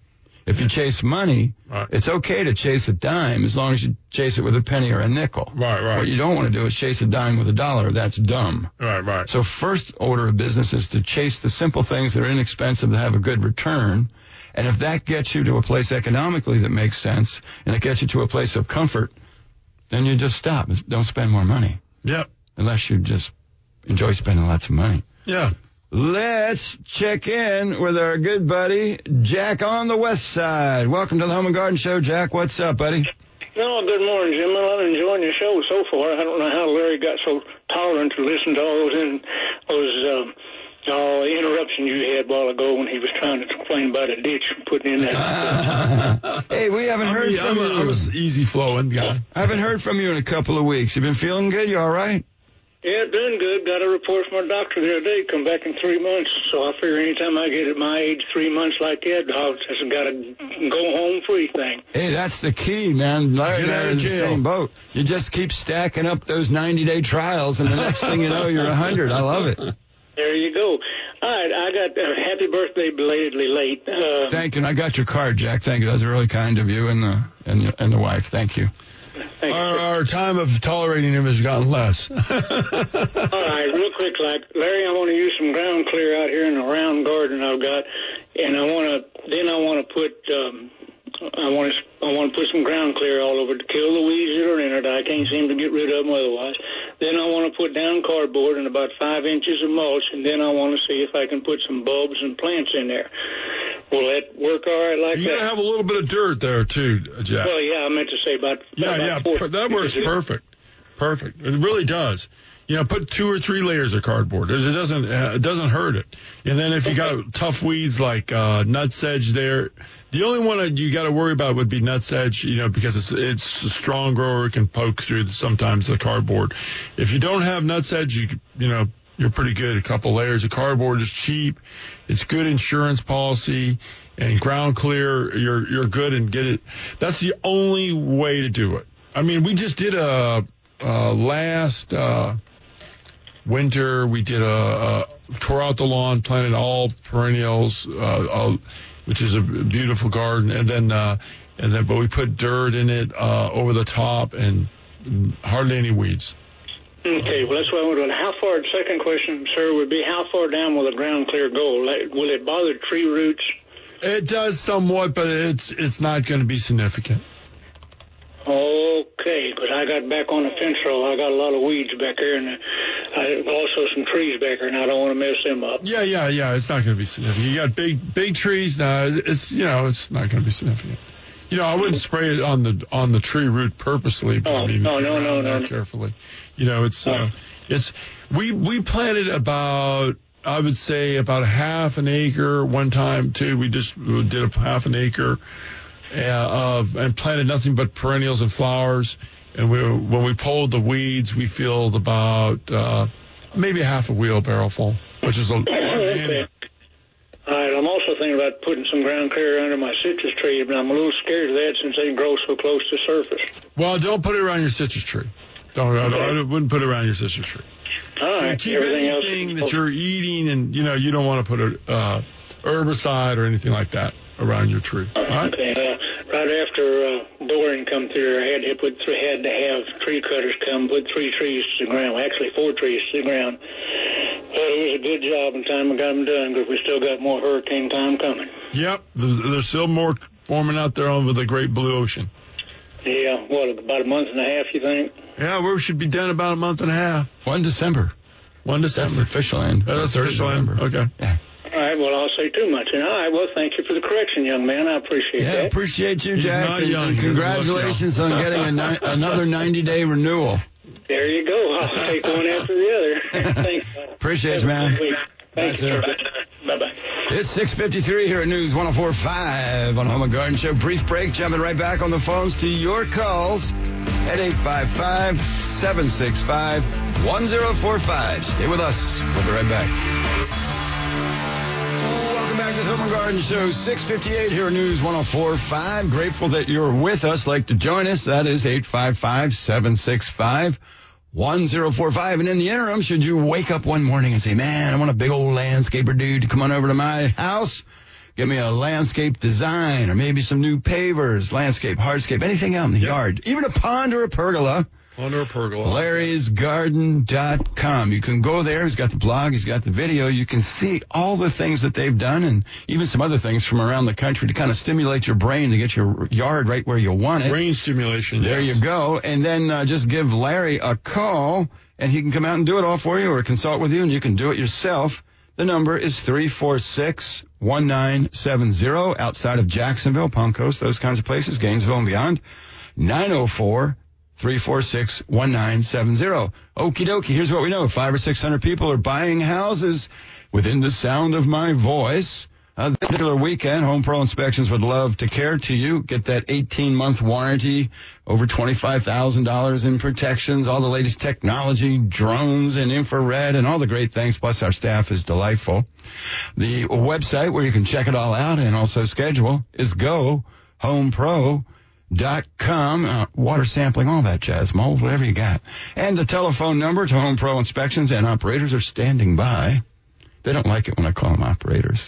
If you chase money, Right. it's okay to chase a dime as long as you chase it with a penny or a nickel. Right, right. What you don't want to do is chase a dime with a dollar. That's dumb. Right, right. So first order of business is to chase the simple things that are inexpensive that have a good return. And if that gets you to a place economically that makes sense, and it gets you to a place of comfort, then you just stop. Don't spend more money. Yep. Unless you just enjoy spending lots of money. Yeah. Let's check in with our good buddy, Jack on the West Side. Welcome to the Home and Garden Show, Jack. What's up, buddy? No, good morning, Jim. Well, I'm enjoying your show so far. I don't know how Larry got so tolerant to listen to all those in, those um, uh, interruptions you had a while ago when he was trying to complain about a ditch putting in there. Hey, we haven't I'm, heard a, from I'm, a, you. I'm an easy flowing guy. I haven't heard from you in a couple of weeks. You been feeling good? You all right? Yeah, doing good. Got a report from our doctor the other day. Come back in three months. So I figure anytime I get at my age, three months like that, I'll just got a go home free thing. Hey, that's the key, man. Larry Get and I out are of in the jail. same boat. You just keep stacking up those ninety-day trials, and the next thing you know, you're one hundred. I love it. There you go. All right, I got uh, happy birthday belatedly late. Uh, Thank you. And I got your card, Jack. Thank you. That was really kind of you and the and, and the wife. Thank you. thank Our, you. our time of tolerating him has gotten less. All right, real quick, like Larry, I want to use some ground clear out here in the round garden I've got, and I want to. Then I want to put. Um, I want to. I want to put some ground clear all over to kill the weeds that are in it. I can't seem to get rid of them otherwise. Then I want to put down cardboard and about five inches of mulch, and then I want to see if I can put some bulbs and plants in there. Will that work all right like You that? got to have a little bit of dirt there, too, Jack. Well, yeah, I meant to say about. Yeah, about yeah, four per- that works perfect. Perfect. It really does. You know, put two or three layers of cardboard. It, it doesn't uh, it doesn't hurt it. And then if you got tough weeds like uh, nutsedge there, the only one that you got to worry about would be nutsedge, you know, because it's it's a strong grower, it can poke through sometimes the cardboard. If you don't have nutsedge, you you know, you're pretty good. A couple layers of cardboard is cheap. It's good insurance policy, and ground clear, you're you're good and get it. That's the only way to do it. I mean, we just did a, a last uh, winter. We did a, a tore out the lawn, planted all perennials, uh, uh, which is a beautiful garden, and then uh, and then but we put dirt in it uh, over the top and hardly any weeds. Okay, well, that's what I want to know. How far, the second question, sir, would be how far down will the ground clear go? Will it bother tree roots? It does somewhat, but it's it's not going to be significant. Okay, because I got back on the fence row. I got a lot of weeds back there, and I, also some trees back there, and I don't want to mess them up. Yeah, yeah, yeah, it's not going to be significant. You got big big trees now. It's, you know, it's not going to be significant. You know, I wouldn't spray it on the on the tree root purposely, but oh, I mean, no, no, no, no, no. carefully. You know, it's uh, it's we we planted about I would say about a half an acre one time too. We just did a half an acre uh, of and planted nothing but perennials and flowers. And we when we pulled the weeds, we filled about uh, maybe a half a wheelbarrow full, which is a. Okay. All right, I'm also thinking about putting some ground clear under my citrus tree, but I'm a little scared of that since they grow so close to the surface. Well, don't put it around your citrus tree. Don't, okay. I, I wouldn't put it around your citrus tree. All right. So keep Everything anything else that you're eating, and you know you don't want to put a uh, herbicide or anything like that around your tree. All right. Okay. Uh, right after uh, boring come through, I had to put th- had to have tree cutters come put three trees to the ground. Actually, four trees to the ground. But it was a good job in time I got them done because we still got more hurricane time coming. Yep. There's still more forming out there over the great blue ocean. Yeah. What, about a month and a half, you think? Yeah, we should be done about a month and a half. One December. One December. That's the official end. Uh, that's the official end. Okay. Yeah. All right. Well, I'll say too much. And all right. Well, thank you for the correction, young man. I appreciate yeah, that. Yeah, appreciate you, He's Jack. not and, young. and He doesn't congratulations on getting a ni- another ninety-day renewal. There you go. I'll take one after the other. Thanks. Appreciate you, man. Thanks, Bye, sir. Bye-bye. It's six fifty-three here at News one oh four point five on Home and Garden Show. Brief break, jumping right back on the phones to your calls at eight five five, seven six five, one oh four five. Stay with us. We'll be right back. Welcome back to the Home and Garden Show. six fifty-eight here at News one oh four point five. Grateful that you're with us. Like to join us. That is eight five five, seven six five, one oh four five. And in the interim, should you wake up one morning and say, man, I want a big old landscaper dude to come on over to my house, get me a landscape design or maybe some new pavers, landscape, hardscape, anything out in the yep. yard, even a pond or a pergola. Pond or a pergola. Larry's Garden dot com. You can go there. He's got the blog. He's got the video. You can see all the things that they've done and even some other things from around the country to kind of stimulate your brain to get your yard right where you want it. Brain stimulation, There yes. you go. And then uh, just give Larry a call, and he can come out and do it all for you or consult with you, and you can do it yourself. The number is three four six, one nine seven zero outside of Jacksonville, Palm Coast, those kinds of places, Gainesville and beyond. nine oh four, three four six, one nine seven zero. Okie dokie, here's what we know. Five or six hundred people are buying houses within the sound of my voice. Uh, this particular weekend, Home Pro Inspections would love to care to you. Get that eighteen-month warranty, over twenty-five thousand dollars in protections, all the latest technology, drones and infrared, and all the great things. Plus, our staff is delightful. The website where you can check it all out and also schedule is go home pro dot com. Uh, water sampling, all that jazz, mold, whatever you got. And the telephone number to Home Pro Inspections, and operators are standing by. They don't like it when I call them operators.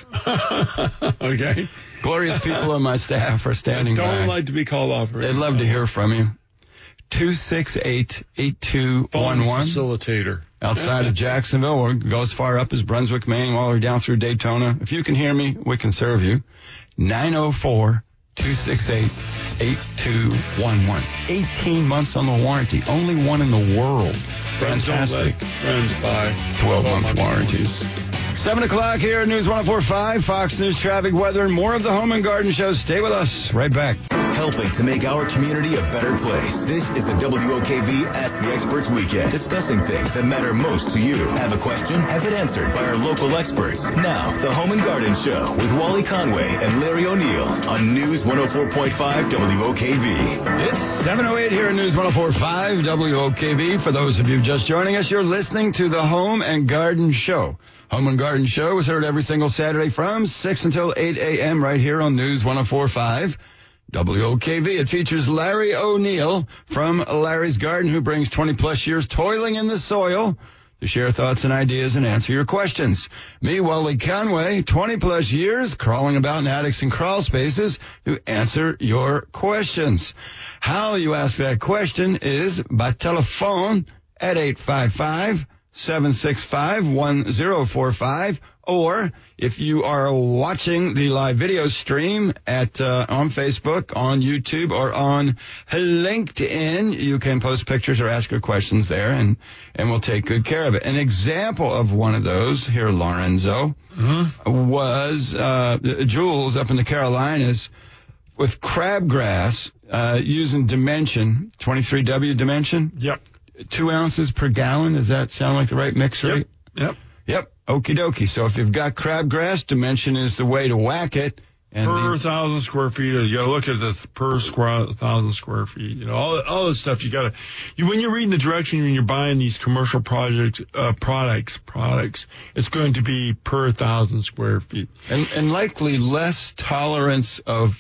Okay. Glorious people on my staff are standing don't by. Don't like to be called operators. They'd love to hear from you. two six eight, eight two one one. Facilitator. Outside of Jacksonville, or go as far up as Brunswick, Maine, all the way down through Daytona. If you can hear me, we can serve you. nine oh four, two six eight, eight two one one. eighteen months on the warranty. Only one in the world. Friends Fantastic. Don't let friends buy twelve-month warranties. Seven o'clock here at News one oh four point five, Fox News traffic, weather, and more of the Home and Garden Show. Stay with us. Right back. Helping to make our community a better place. This is the W O K V Ask the Experts Weekend. Discussing things that matter most to you. Have a question? Have it answered by our local experts. Now, the Home and Garden Show with Wally Conway and Larry O'Neill on News one oh four point five W O K V. It's seven oh eight here at News one oh four point five W O K V. For those of you just joining us, you're listening to the Home and Garden Show. Home and Garden Show is heard every single Saturday from six until eight a.m. right here on News one oh four point five W O K V. It features Larry O'Neill from Larry's Garden, who brings twenty plus years toiling in the soil to share thoughts and ideas and answer your questions. Me, Wally Conway, twenty plus years crawling about in attics and crawl spaces to answer your questions. How you ask that question is by telephone at eight five five, seven six five, one zero four five, or if you are watching the live video stream at uh, on Facebook, on YouTube, or on LinkedIn, you can post pictures or ask your questions there, and, and we'll take good care of it. An example of one of those here, Lorenzo, mm-hmm. was uh, Jules up in the Carolinas with crabgrass uh, using Dimension, twenty-three W Dimension. Yep. Two ounces per gallon. Does that sound like the right mix rate? Yep. Yep. Yep. Okie dokie. So if you've got crabgrass, Dimension is the way to whack it. And per the, thousand square feet, you got to look at the per square thousand square feet. You know, all all this stuff. You got to, you when you're reading the direction when you're buying these commercial projects, uh, products, products, it's going to be per thousand square feet, and and likely less tolerance of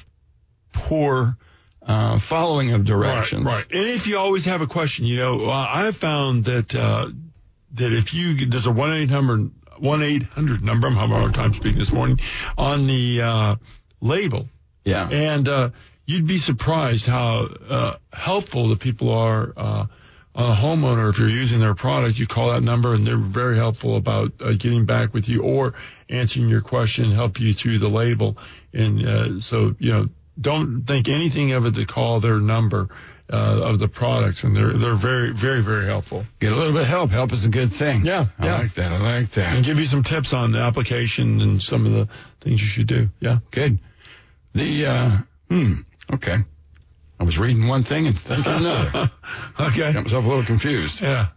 poor uh, following of directions. Right, right. And if you always have a question, you know, uh, I've found that uh, that if you there's a one eight hundred one eight hundred number. I'm having a hard time speaking this morning on the uh, label. Yeah. And uh, you'd be surprised how uh, helpful the people are uh, on a homeowner. If you're using their product, you call that number, and they're very helpful about uh, getting back with you or answering your question, help you through the label. And uh, so, you know, don't think anything of it to call their number. Uh, of the products, and they're they're very, very, very helpful. Get a little bit of help. Help is a good thing. Yeah, I yeah. like that. I like that. And give you some tips on the application and some of the things you should do. Yeah, good. The uh, hmm, okay. I was reading one thing and thinking another. Okay, got myself a little confused. Yeah.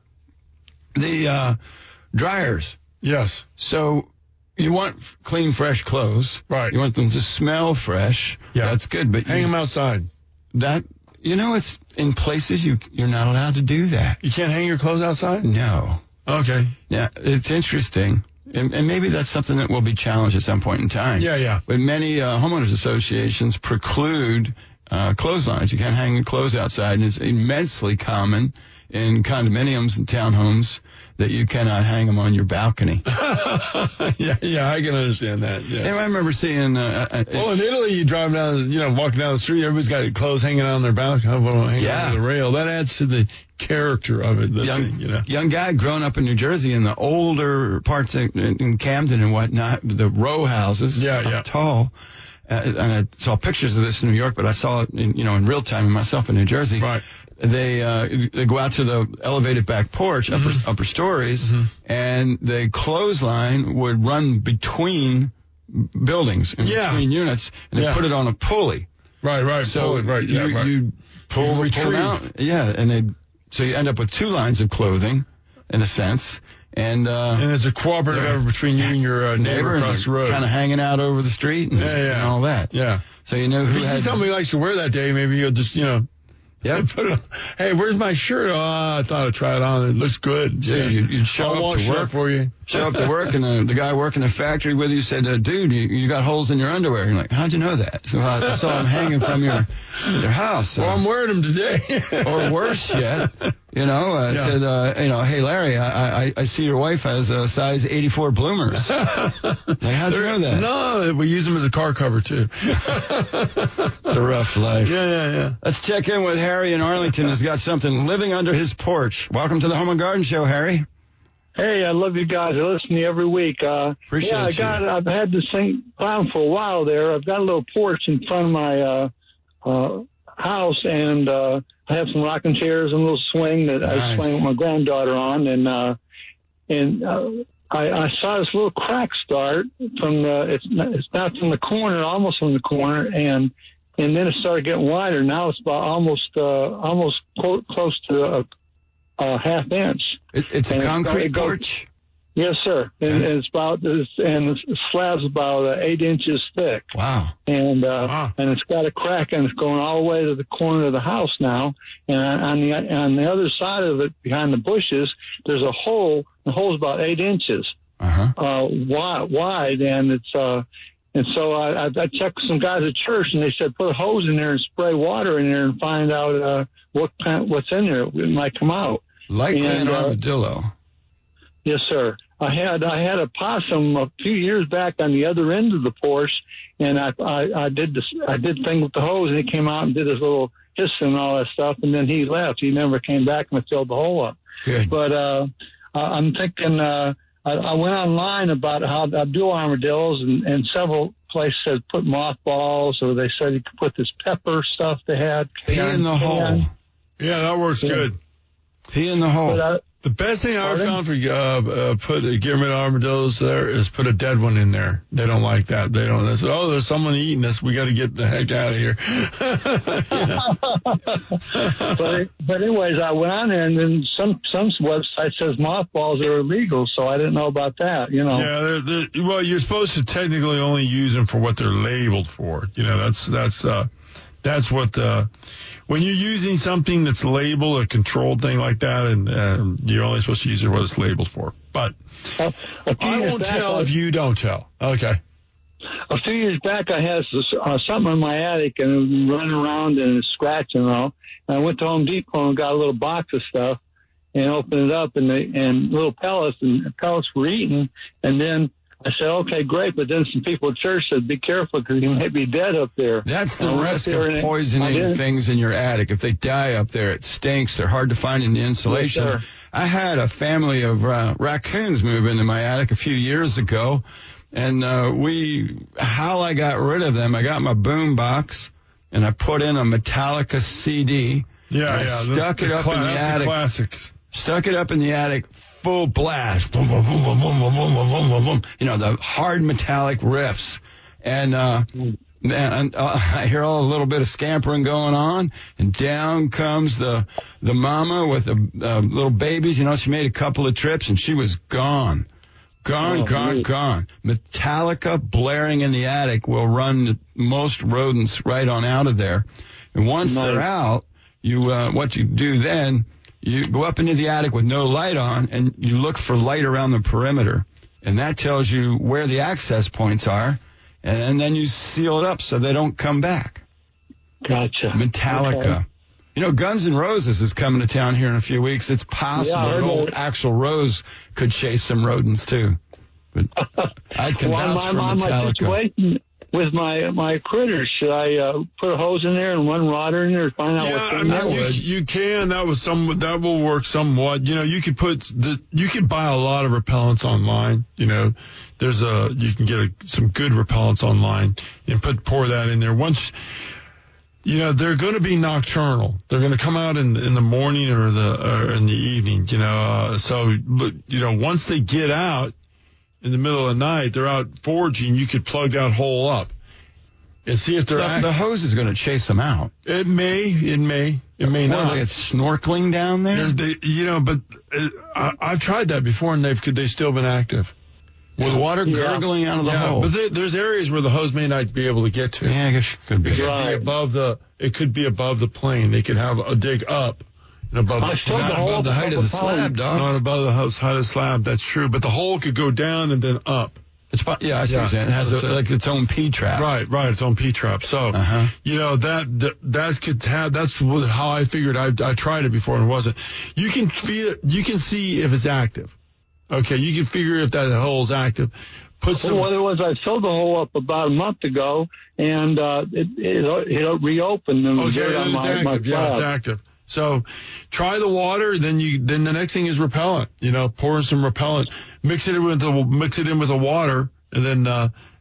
The uh, dryers. Yes. So you want clean, fresh clothes. Right. You want them to smell fresh. Yeah, that's good. But hang you, them outside. That. You know, it's in places you, you're not allowed to do that. You can't hang your clothes outside? No. Okay. Yeah, it's interesting. And, and maybe that's something that will be challenged at some point in time. Yeah, yeah. But many uh, homeowners associations preclude uh, clotheslines. You can't hang your clothes outside, and it's immensely common in condominiums and townhomes that you cannot hang them on your balcony. yeah, yeah, I can understand that. Yeah. And I remember seeing. Uh, uh, well, in Italy, you drive down, you know, walking down the street, everybody's got clothes hanging on their balcony, hanging yeah. on the rail. That adds to the character of it. The young, thing, you know, young guy growing up in New Jersey in the older parts of, in Camden and whatnot, the row houses, yeah, yeah, tall. Uh, and I saw pictures of this in New York, but I saw it, in, you know, in real time myself in New Jersey. Right. They uh, they go out to the elevated back porch, upper mm-hmm. upper stories, mm-hmm. and the clothesline would run between buildings and yeah. between units, and they yeah. put it on a pulley. Right, right. So pull it, right, you, yeah, right. you pull, you pull them out, yeah, and they so you end up with two lines of clothing, in a sense. And uh, and it's a cooperative effort between you and your uh, neighbor, neighbor across the road, kind of hanging out over the street and, yeah, yeah. and all that. Yeah. So you know who if you had see somebody likes to wear that day, maybe you'll just you know. Yeah. Put it on. Hey, where's my shirt? Oh, I thought I'd try it on. It looks good. So yeah. you'd, you'd show I'll up wash to it work up for you. Show up to work, and the, the guy working the factory with you said, uh, "Dude, you, you got holes in your underwear." And you're like, "How'd you know that?" So I, I saw them hanging from your your house. Well, uh, I'm wearing them today. Or worse yet, you know, I uh, yeah. said, uh, "You know, hey Larry, I, I I see your wife has a size eighty-four bloomers." Like, how'd you know that? No, we use them as a car cover too. It's a rough life. Yeah, yeah, yeah. Let's check in with Harry in Arlington. Has got something living under his porch. Welcome to the Home and Garden Show, Harry. Hey, I love you guys. I listen to you every week. Uh, Appreciate yeah, I got. you. I've had this thing around for a while there. I've got a little porch in front of my uh, uh, house, and uh, I have some rocking chairs and a little swing that Nice. I swing with my granddaughter on, and uh, and uh, I, I saw this little crack start from the, it's not, it's not from the corner, almost from the corner, and and then it started getting wider. Now it's about almost uh, almost close, close to a, a half inch. It, it's a and concrete it goes, porch? Yes, sir. And, and it's about, it's, and the slab's about uh, eight inches thick. Wow. And uh, Wow. and it's got a crack, and it's going all the way to the corner of the house now. And on the on the other side of it, behind the bushes, there's a hole. The hole's about eight inches Uh-huh. uh, wide, wide, and it's uh, and so I, I checked with some guys at church, and they said put a hose in there and spray water in there and find out uh, what kind, what's in there. It might come out. Likely and, an uh, armadillo. Yes, sir. I had I had a possum a few years back on the other end of the porch, and I I, I did this I did thing with the hose, and he came out and did his little hissing and all that stuff, and then he left. He never came back, and I filled the hole up. Good. But uh, I'm thinking uh, I, I went online about how I do armadillos, and, and several places said put mothballs, or they said you could put this pepper stuff they had. Pee in the hole. Yeah, that works Yeah. good. Pee in the hole. But, uh, The best thing I ever Pardon? found for uh, uh, put uh, getting rid of armadillos there is put a dead one in there. They don't like that. They don't. They say, oh, there's someone eating this. We got to get the heck out of here. but but anyways, I went on there, and then some some website says mothballs are illegal, so I didn't know about that. You know. Yeah, they're, they're, well, you're supposed to technically only use them for what they're labeled for. You know, that's that's uh, that's what the when you're using something that's labeled a controlled thing like that, and uh, you're only supposed to use it what it's labeled for. But Uh, a few I years won't back, tell I- if you don't tell. Okay. A few years back, I had uh, something in my attic, and it was running around and scratching and all. And I went to Home Depot and got a little box of stuff and opened it up, and the, and little pellets, and the pellets were eaten. And then I said, okay, great. But then some people at church said, be careful because he may be dead up there. That's the I went risk there of and I poisoning didn't- things in your attic. If they die up there, it stinks. They're hard to find in the insulation. Yes, sir. I had a family of uh, raccoons move into my attic a few years ago, and uh, we, how I got rid of them, I got my boom box, and I put in a Metallica C D. Yeah, and I yeah. stuck the, it the up cla- in the that's attic. The classics. Stuck it up in the attic, full blast. Boom, boom, boom, boom, boom, boom, boom, boom, boom, boom, boom. You know, the hard metallic riffs. And, uh, man, uh, I hear all a little bit of scampering going on, and down comes the, the mama with the uh, little babies. You know, she made a couple of trips, and she was gone. Gone, Oh, gone, neat. gone. Metallica blaring in the attic will run most rodents right on out of there. And once Nice. they're out, you, uh, what you do then, you go up into the attic with no light on, and you look for light around the perimeter. And that tells you where the access points are, and then you seal it up so they don't come back. Gotcha. Metallica. Okay. You know, Guns N' Roses is coming to town here in a few weeks. It's possible Yeah, I that heard old that. Axl Rose could chase some rodents, too. But I can Well, vouch my, for my, my Metallica. situation with my my critters, should I uh, put a hose in there and run water in there and find out Yeah, what's I in mean, there? you, you can. That was some. That will work somewhat. You know, you could put the. You can buy a lot of repellents online. You know, there's a. You can get a, some good repellents online and put pour that in there. Once, you know, they're going to be nocturnal. They're going to come out in in the morning or the or in the evening. You know, uh, so but, you know, once they get out in the middle of the night, they're out foraging. You could plug that hole up and see if they're. The, act- the hose is going to chase them out. it may. It may. It may What, not. it's snorkeling down there? There's they, you know, but uh, I, I've tried that before, and they've they've still been active. With water Yeah. gurgling out of the yeah, hole. but there, there's areas where the hose may not be able to get to. Yeah, I guess it could be. It could Right. be above the. It could be above the plane. They could have a dig up and above. I the, still Not the hole above the height of the slab, dog. not above the house height of the slab. That's true, but the hole could go down and then up. It's po- yeah, I see Yeah. what you're saying. It has a, like its own P trap. Right, right. Its own P trap. So, Uh-huh. you know that that, that could have. That's what- how I figured. I I tried it before and it wasn't. You can feel. You can see if it's active. Okay, you can figure if that hole's active. Put some. Well, what it was, I filled the hole up about a month ago, and uh, it, it it reopened and was Okay, right on it's my, my active. Yeah, it's slab. active. So try the water, then you then the next thing is repellent. You know, pour in some repellent, mix it in with the mix it in with the water, and then uh,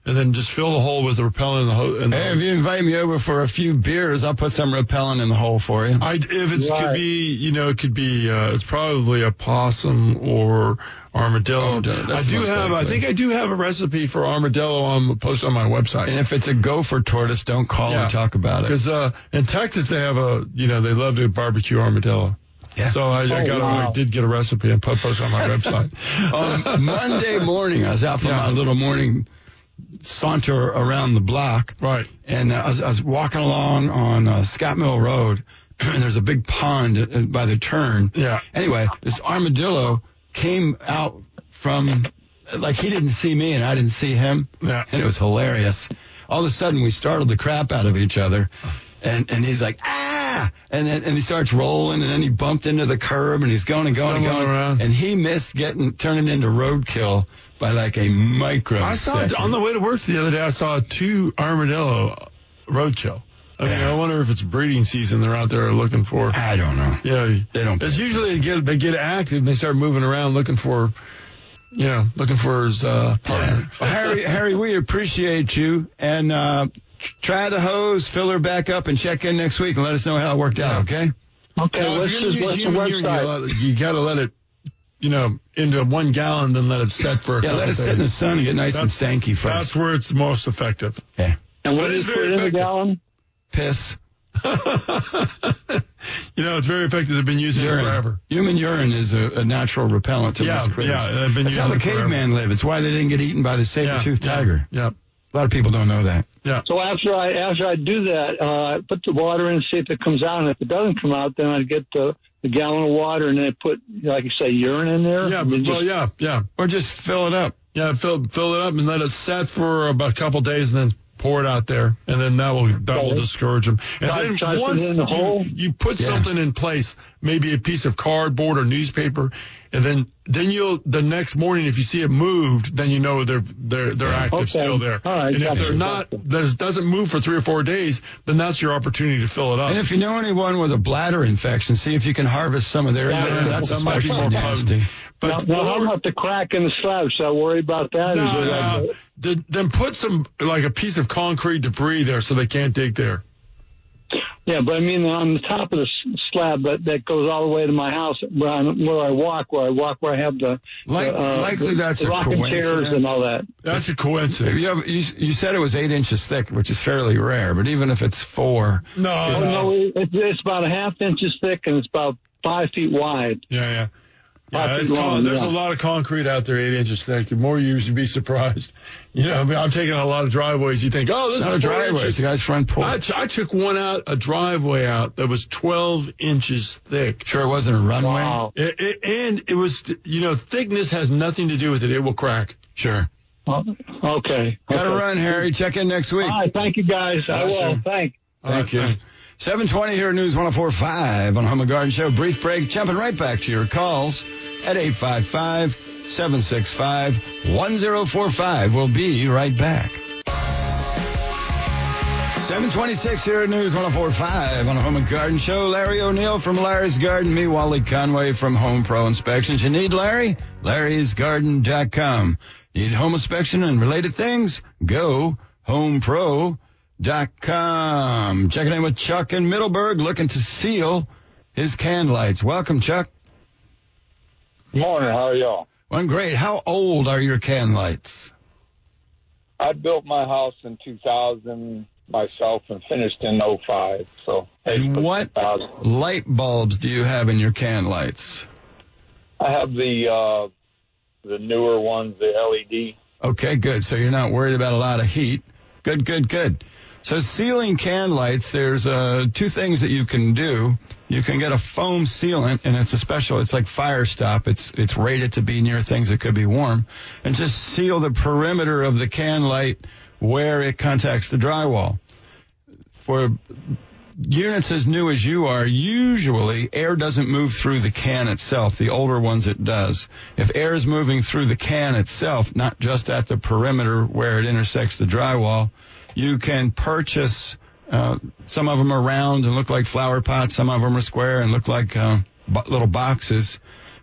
and then just fill the hole with the repellent in the hole. In the Hey, if you invite me over for a few beers, I'll put some repellent in the hole for you. I, if it Right. could be, you know, it could be, uh, it's probably a possum or armadillo. Armadillo, I that's do most have, I likely. think I do have a recipe for armadillo on post on my website. And if it's a gopher tortoise, don't call Yeah. and talk about it. Because uh, in Texas they have a, you know, they love to barbecue armadillo. Yeah. So I, I Oh, got, wow. I did get a recipe and put post on my website. On Monday morning, I was out for Yeah. my little morning saunter around the block. Right. And uh, I, was, I was walking along on uh, Scott Mill Road, and there's a big pond uh, by the turn. Yeah. Anyway, this armadillo came out from, like, he didn't see me and I didn't see him. Yeah. And it was hilarious. All of a sudden, we startled the crap out of each other. And and he's like, ah! And then and he starts rolling, and then he bumped into the curb, and he's going and going and Stumbling going. around. And he missed getting turning into roadkill by like a microsecond. I saw it on the way to work the other day. I saw two armadillo roadkill. I mean, Yeah. I wonder if it's breeding season. They're out there looking for. I don't know. Yeah, They don't It's pay usually they get they get active and they start moving around looking for, you know, looking for his uh, partner. Well, Harry, Harry, we appreciate you, and uh, tr- try the hose, fill her back up, and check in next week, and let us know how it worked out. Okay? Okay, Now, if what's you're the, going to use what's the human urine, website? you got to let it, you know, into one gallon, then let it set for a Yeah, couple let it days. sit in the sun and get nice That's- and stanky That's first. where it's most effective. Yeah. And what It do you is put very in the effective. gallon? Piss. You know, it's very effective. They've been using it Urine. forever. Human urine is a, a natural repellent to Yeah, most critters. yeah, they've been That's how using the it forever. caveman lived. It's why they didn't get eaten by the Yeah, saber-toothed yeah, tiger. Yeah, A lot of people don't know that. yeah. So after I after I do that, uh, I put the water in, see if it comes out, and if it doesn't come out, then I get the, the gallon of water, and then I put, like you say, urine in there. Yeah, and then well, just- yeah, yeah. Or just fill it up. Yeah, fill fill it up and let it set for about a couple days, and then pour it out there, and then that will that will Okay. discourage them. And Try- then try to put once it in the you, hole? you put Yeah. something in place, maybe a piece of cardboard or newspaper, and then then you'll the next morning if you see it moved, then you know they're they're they're active Okay. still there. All right, and if gotcha, they're not, gotcha. that doesn't move for three or four days, then that's your opportunity to fill it up. And if you know anyone with a bladder infection, see if you can harvest some of their Yeah, urine. yeah, That's that might be especially more nasty. potent. But now, now, how or- about the crack in the slab? Should I worry about that? No, Is it no. like- Then, then put some like a piece of concrete debris there so they can't dig there. yeah, but I mean on the top of the s- slab that, that goes all the way to my house where I, where I walk, where I walk, where I have the, Like- the, uh, likely the, that's the a rocking chairs coincidence. and all that. That's a coincidence. You, have, you, you said it was eight inches thick, which is fairly rare, but even if it's four, No, Oh, no. no, it, it's about a half inches thick and it's about five feet wide. Yeah, yeah. Five Yeah, feet it's con- long, there's yeah. a lot of concrete out there, eight inches thick. The more you use, you'd be surprised. You know, I mean, I'm taking a lot of driveways. You think, oh, this not a is four driveway, it's inches. the guy's front I, porch. t- I took one out, a driveway out that was twelve inches thick. Sure, it wasn't a runway. Wow. It, it, and it was, you know, thickness has nothing to do with it. It will crack. Sure. Oh, okay. Gotta okay. run, Harry. Check in next week. All right, thank you guys. I Bye, will. sir. Thank. All Thank right, you. thanks. seven twenty here at News one oh four point five on Home and Garden Show. Brief break. Jumping right back to your calls at eight five five, seven six five, one oh four five. We'll be right back. seven twenty-six here at News one oh four point five on the Home and Garden Show. Larry O'Neill from Larry's Garden. Me, Wally Conway from Home Pro Inspections. You need Larry? Larry's Garden dot com. Need home inspection and related things? Go home pro dot com. Checking in with Chuck in Middleburg, looking to seal his can lights. Welcome, Chuck. Morning, how are y'all? Well, great. How old are your can lights? I built my house in two thousand myself and finished in oh five. So And what uh, light bulbs do you have in your can lights? I have the uh, the newer ones, the L E D. Okay, good. So you're not worried about a lot of heat. Good, good, good. So sealing can lights, there's uh, two things that you can do. You can get a foam sealant, and it's a special, it's like Fire Stop. It's it's rated to be near things that could be warm. And just seal the perimeter of the can light where it contacts the drywall. For units as new as you are, usually air doesn't move through the can itself. The older ones it does. If air is moving through the can itself, not just at the perimeter where it intersects the drywall, you can purchase, uh, some of them are round and look like flower pots. Some of them are square and look like uh, bo- little boxes.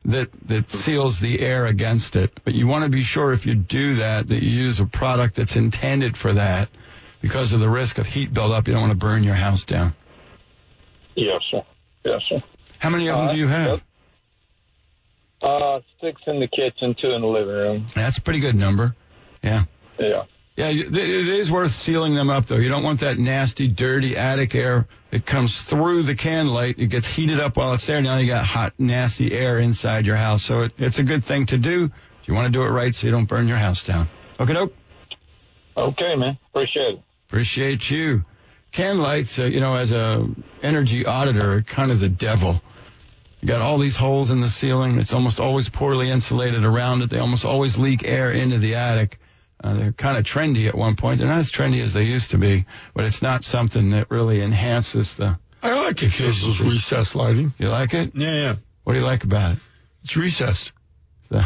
that, that seals the air against it. But you want to be sure if you do that, that you use a product that's intended for that because of the risk of heat buildup. You don't want to burn your house down. Yes, sir. Yes, sir. How many of them Uh, do you have? Uh, six in the kitchen, two in the living room. That's a pretty good number. Yeah. Yeah. Yeah, you- it it is worth sealing them up, though. You don't want that nasty, dirty attic air. It comes through the can light. It gets heated up while it's there. Now you got hot, nasty air inside your house. So it, it's a good thing to do if you want to do it right so you don't burn your house down. Okay, dope. Okay, man. Appreciate it. Appreciate you. Can lights, uh, you know, as a energy auditor, are kind of the devil. You got all these holes in the ceiling. It's almost always poorly insulated around it. They almost always leak air into the attic. Uh, they're kind of trendy at one point. They're not as trendy as they used to be, but it's not something that really enhances the... I like it because it's recessed lighting. You like it? Yeah, yeah. What do you like about it? It's recessed. In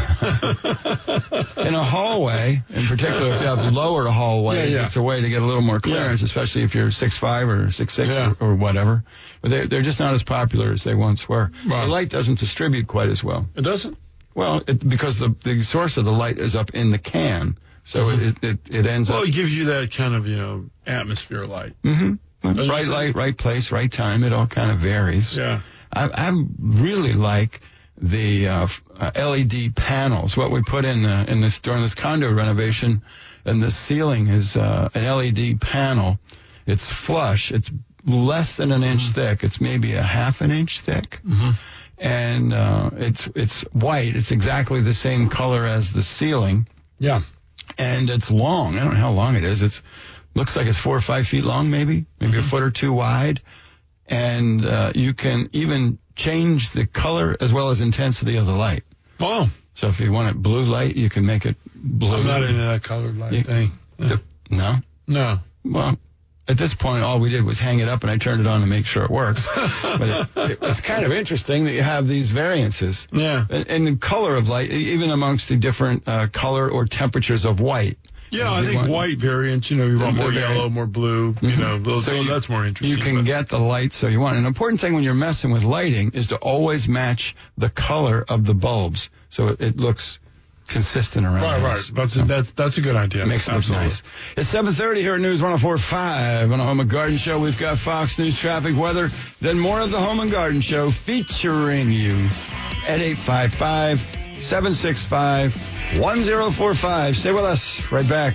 a hallway, in particular, if you have lower hallways, Yeah, yeah. it's a way to get a little more clearance, Yeah. especially if you're six five or six six Yeah. or, or whatever. But they're, they're just not as popular as they once were. Right. The light doesn't distribute quite as well. It doesn't? Well, it, because the, the source of the light is up in the can, so Mhm. it, it, it ends Well, up... it gives you that kind of, you know, atmosphere light. Mm-hmm. you Right think? light, right place, right time. It all kind of varies. Yeah. I, I really like the uh, f- uh, L E D panels. What we put in uh, in this during this condo renovation, and the ceiling is uh, an L E D panel. It's flush. It's less than an inch thick. It's maybe a half an inch thick, Mm-hmm. and uh, it's it's white. It's exactly the same color as the ceiling, Yeah. and it's long. I don't know how long it is. It's looks like it's four or five feet long, maybe maybe a foot or two wide. And uh, you can even change the color as well as intensity of the light. Oh, So if you want it blue light, you can make it blue. I'm not into that colored light You- thing. Yeah. No? No. Well, at this point, all we did was hang it up, and I turned it on to make sure it works. But it, it, it's kind of interesting that you have these variances. Yeah. And, and the color of light, even amongst the different uh, color or temperatures of white. Yeah, You I think want- white variants, you know, you want The more variant. yellow, more blue, you Mhm. know, those, So oh, you- that's more interesting. You can but- get the light so you want. An important thing when you're messing with lighting is to always match the color of the bulbs so it, it looks consistent around Right, the right. house. That's, So a, that's, that's a good idea. it makes it look Absolutely. nice. It's seven thirty here at News one oh four point five on the Home and Garden Show. We've got Fox News traffic, weather, then more of the Home and Garden Show featuring you at eight five five, seven six five, one oh four five. Stay with us. Right back.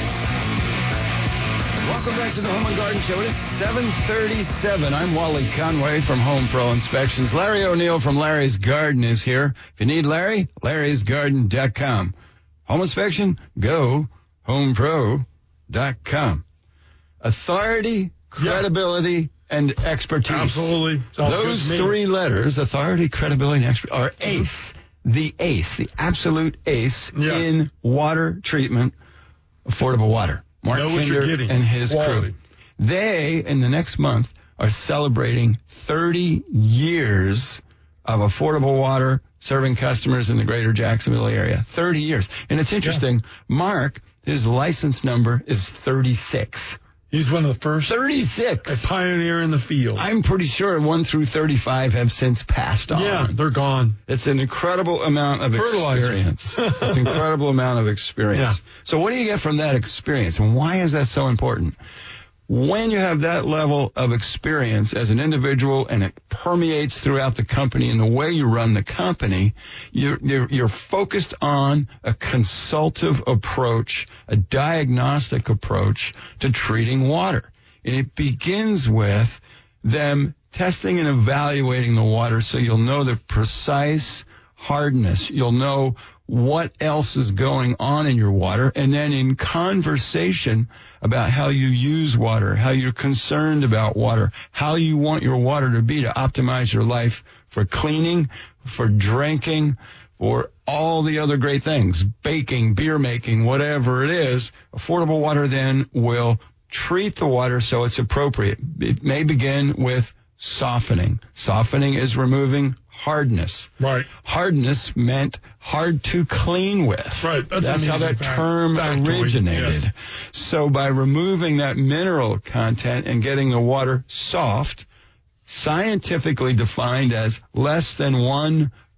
Welcome back to the Home and Garden Show. It is seven thirty-seven. I'm Wally Conway from Home Pro Inspections. Larry O'Neill from Larry's Garden is here. If you need Larry, larrys garden dot com. Home inspection, go home pro dot com. Authority, credibility, and expertise. Absolutely. Sounds good Those to me. three letters, authority, credibility, and expertise, are ACE. The ACE, the absolute ACE Yes. in water treatment, affordable water. Mark Know what you're Kinder getting. and his Quality. crew. They, in the next month, are celebrating thirty years of affordable water serving customers in the greater Jacksonville area. thirty years. And it's interesting, Mark, his license number is thirty-six. He's one of the first, a thirty-six. pioneer in the field. I'm pretty sure one through thirty-five have since passed on. yeah, they're gone. It's an incredible amount of Fertilizer. experience. It's an incredible amount of experience. Yeah. So what do you get from that experience, and why is that so important? When you have that level of experience as an individual and it permeates throughout the company and the way you run the company, you're, you're, you're focused on a consultative approach, a diagnostic approach to treating water. And it begins with them testing and evaluating the water so you'll know the precise hardness. You'll know what else is going on in your water, and then in conversation about how you use water, how you're concerned about water, how you want your water to be to optimize your life for cleaning, for drinking, for all the other great things, baking, beer making, whatever it is. Affordable water then will treat the water so it's appropriate. It may begin with softening. Softening is removing hardness. Right. Hardness meant hard to clean with. Right. That's, That's an how easy that fact- term factoid. originated. Yes. So by removing that mineral content and getting the water soft, scientifically defined as less than one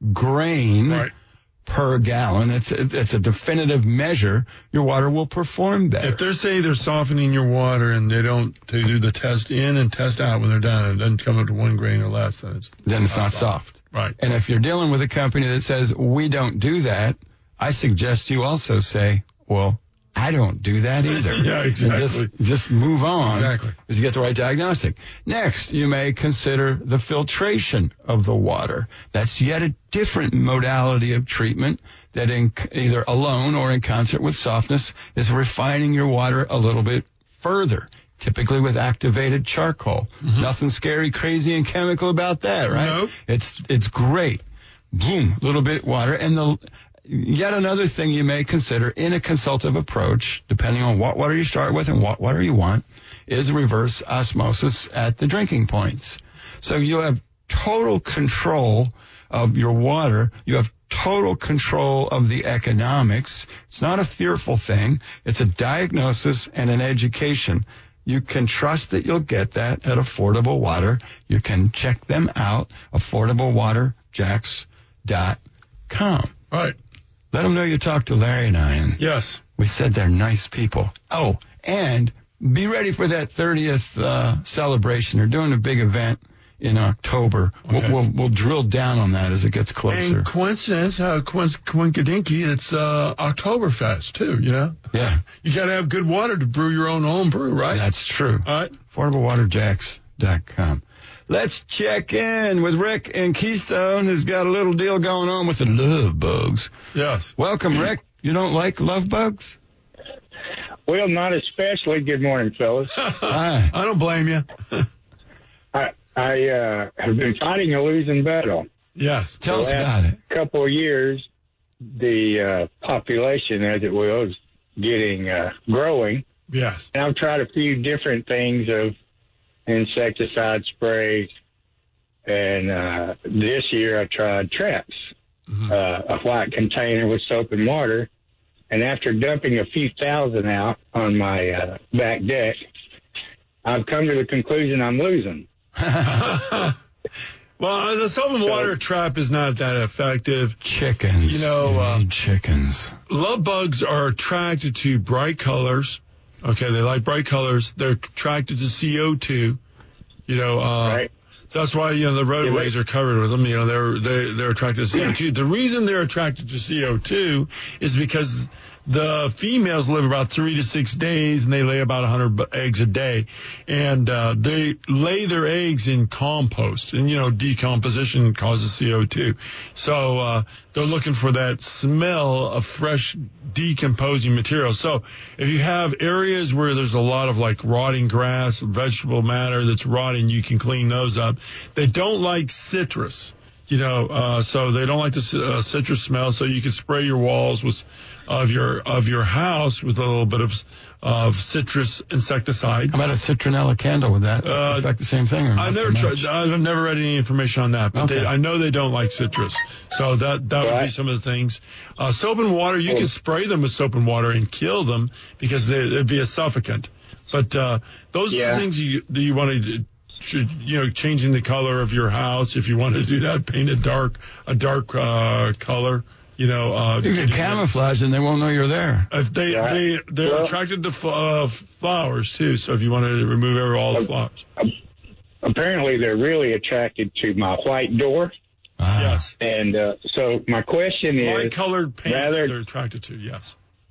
grain Right. per gallon. It's a, it's a definitive measure. Your water will perform better. If they're saying they're softening your water and they don't, they do the test in and test out when they're done, and it doesn't come up to one grain or less, then it's then it's not soft. Right. And if you're dealing with a company that says, we don't do that, I suggest you also say, well, I don't do that either. Yeah, And exactly. just, just move on. Exactly. Because you get the right diagnostic. Next, you may consider the filtration of the water. That's yet a different modality of treatment that in, either alone or in concert with softness is refining your water a little bit further, typically with activated charcoal. Mm-hmm. Nothing scary, crazy, and chemical about that, right? Nope. It's, it's great. Boom, little bit water. And the Yet another thing you may consider in a consultative approach, depending on what water you start with and what water you want, is reverse osmosis at the drinking points. So you have total control of your water. You have total control of the economics. It's not a fearful thing. It's a diagnosis and an education. You can trust that you'll get that at Affordable Water. You can check them out, affordable water jacks dot com. Right. Let them know you talked to Larry and I, and Yes. we said they're nice people. Oh, and be ready for that thirtieth uh, celebration. They're doing a big event in October. Okay. We'll, we'll, we'll drill down on that as it gets closer. And coincidence, uh, coinc- coinkydinky, it's uh, Oktoberfest, too, you know? Yeah, You got to have good water to brew your own home brew, right? that's true. All right. affordable water jacks dot com. Let's check in with Rick in Keystone, who's got a little deal going on with the love bugs. Yes. Welcome, Rick. You don't like love bugs? Well, not especially. Good morning, fellas. Hi. I don't blame you. I I uh, have been fighting a losing battle. Yes. Tell us The about last it. couple of years, the uh, population, as it will, is getting uh, growing. Yes. And I've tried a few different things of insecticide sprays, and uh, this year I tried traps, Mm-hmm. uh, a white container with soap and water. And after dumping a few thousand out on my uh, back deck, I've come to the conclusion I'm losing. Well, the soap and water trap is not that effective. Chickens. You know, uh, need chickens. Love bugs are attracted to bright colors. Okay, they like bright colors. They're attracted to C O two. You know, uh, Right. that's why, you know, the roadways are covered with them. You know, they're they're they're attracted to C O two. The reason they're attracted to C O two is because the females live about three to six days, and they lay about one hundred eggs a day. And uh, they lay their eggs in compost, and, you know, decomposition causes C O two. So uh, they're looking for that smell of fresh decomposing material. So if you have areas where there's a lot of, like, rotting grass, vegetable matter that's rotting, you can clean those up. They don't like citrus. You know, uh, so they don't like the uh, citrus smell. So you can spray your walls with of your of your house with a little bit of of citrus insecticide. How about a citronella candle? Would that Uh, affect the same thing? Or not I've so never much? tried. I've never read any information on that, but Okay. they, I know they don't like citrus. So that that would be Right. some of the things. Uh, soap and water, you can spray them with soap and water and kill them because they, it'd be a suffocant. But uh, those are Yeah. the things you that you want to. Should, you know, changing the color of your house, if you want to do that, paint it dark, a dark uh, color, you know. Uh, You can camouflage and they won't know you're there. If they, Yeah. they, they're Well- attracted to f- uh, flowers, too, so if you want to remove every, all the flowers. Apparently, they're really attracted to my white door. Ah. Yes. And uh, so my question is, Light-colored paint rather- they're attracted to, yes.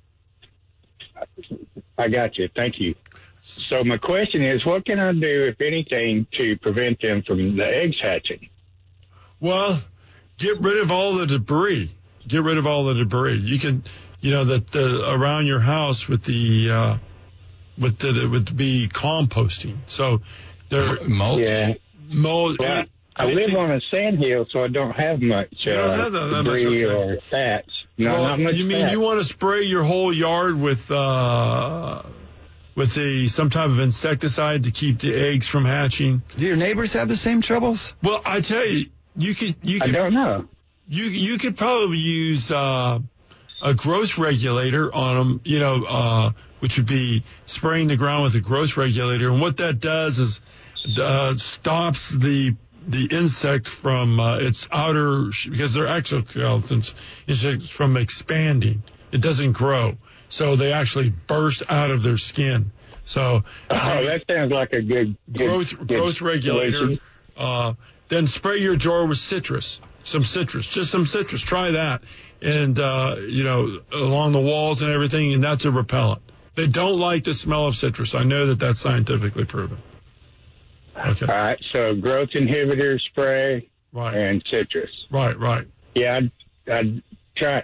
I got you. Thank you. So my question is, what can I do, if anything, to prevent them from the eggs hatching? Well, get rid of all the debris. Get rid of all the debris. You can, you know, that the around your house with the uh, with the with be composting. So they're Mulch? Yeah. mold. Well, I live on a sand hill, so I don't have much You don't uh, have that- that much, debris okay. or thatch. No, Well, not much you mean thatch. you want to spray your whole yard with uh, with a some type of insecticide to keep the eggs from hatching? Do your neighbors have the same troubles? Well, I tell you, you could you I could don't know. you you could probably use uh, a growth regulator on them. You know, uh, which would be spraying the ground with a growth regulator, and what that does is uh, stops the the insect from uh, its outer, because they're exoskeletons, insects from expanding. It doesn't grow. So they actually burst out of their skin. So oh, that sounds like a good, good growth good growth regulator. Uh, then spray your drawer with citrus, some citrus, just some citrus. Try that, and uh, you know, along the walls and everything, and that's a repellent. They don't like the smell of citrus. I know that that's scientifically proven. Okay. All right. So growth inhibitor spray Right. and citrus. Right. Right. Yeah, I'd, I'd try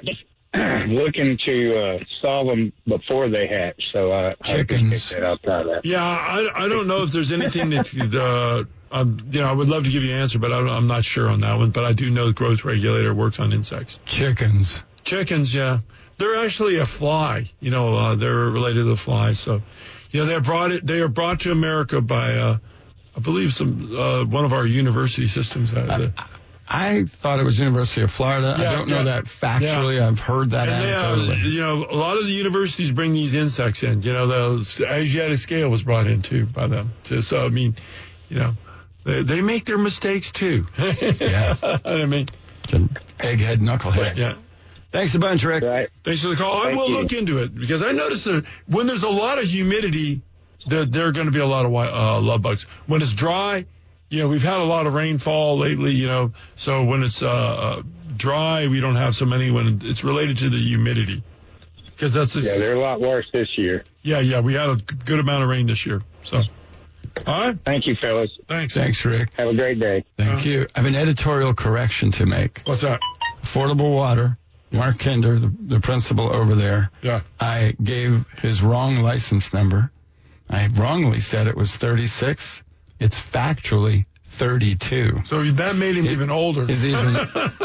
looking to uh, solve them before they hatch. So uh, Chickens. I that. I'll try that. Yeah, I I don't know if there's anything that could, uh, um, you know, I would love to give you an answer, but I don't, I'm not sure on that one. But I do know the growth regulator works on insects. Chickens. Chickens, yeah. They're actually a fly. You know, uh, they're related to the fly. So, yeah, they're brought it. They are brought to America by, uh, I believe, some uh, one of our university systems. Has it. I, I thought it was University of Florida. Yeah, I don't yeah. know that factually. Yeah. I've heard that And they, uh, anecdotally. you know, a lot of the universities bring these insects in. You know, the Asiatic scale was brought in too by them. So, so I mean, you know, they, they make their mistakes too. Yeah. I mean, It's an egghead knucklehead. yeah. Thanks a bunch, Rick. Right. Thanks for the call. I Thank will you. look into it because I noticed that when there's a lot of humidity, there, there are going to be a lot of wi- uh, love bugs. When it's dry, you know, we've had a lot of rainfall lately, you know, so when it's uh, uh, dry, we don't have so many. When it's related to the humidity, because that's just, Yeah, they're a lot worse this year. yeah, yeah, we had a g- good amount of rain this year. So, all right, Thank you, fellas. thanks. Thanks, Rick. Have a great day. Thank Uh, you. I have an editorial correction to make. What's that? Affordable Water, Mark Kinder, the, the principal over there, Yeah. I gave his wrong license number. I wrongly said it was thirty-six. It's factually thirty-two. So that made him It even older. Is even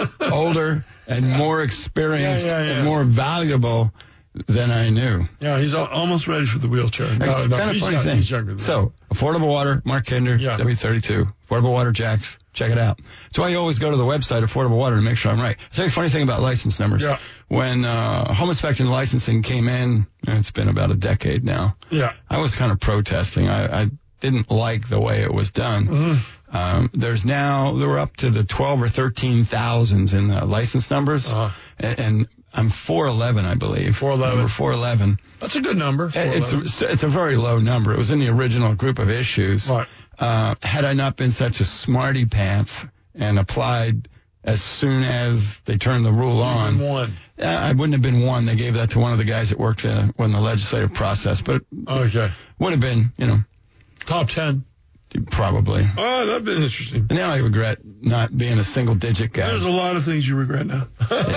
older and more experienced Yeah, yeah, yeah. and more valuable than I knew. Yeah, he's al- almost ready for the wheelchair. No, It's no, kind of he's funny not- thing. He's younger than that. So, Affordable Water, Mark Kinder, Yeah. W thirty-two, Affordable Water Jacks. Check it out. That's why you always go to the website, Affordable Water, to make sure I'm right. I'll tell you a funny thing about license numbers. Yeah. When uh, home inspection licensing came in, and it's been about a decade now, Yeah. I was kind of protesting. I, I didn't like the way it was done. Mm-hmm. Um, there's now, we're up to the twelve or thirteen thousands in the license numbers. Uh-huh. And, and I'm four eleven, I believe. four eleven. Number four eleven. That's a good number. It's a, it's a very low number. It was in the original group of issues. Right. Uh, had I not been such a smarty pants and applied as soon as they turned the rule on, one. uh, I wouldn't have been one. They gave that to one of the guys that worked uh, in the legislative process, but it Okay. would have been, you know, Top ten. probably. Oh, that'd been interesting. And now I regret not being a single digit guy. There's a lot of things you regret now.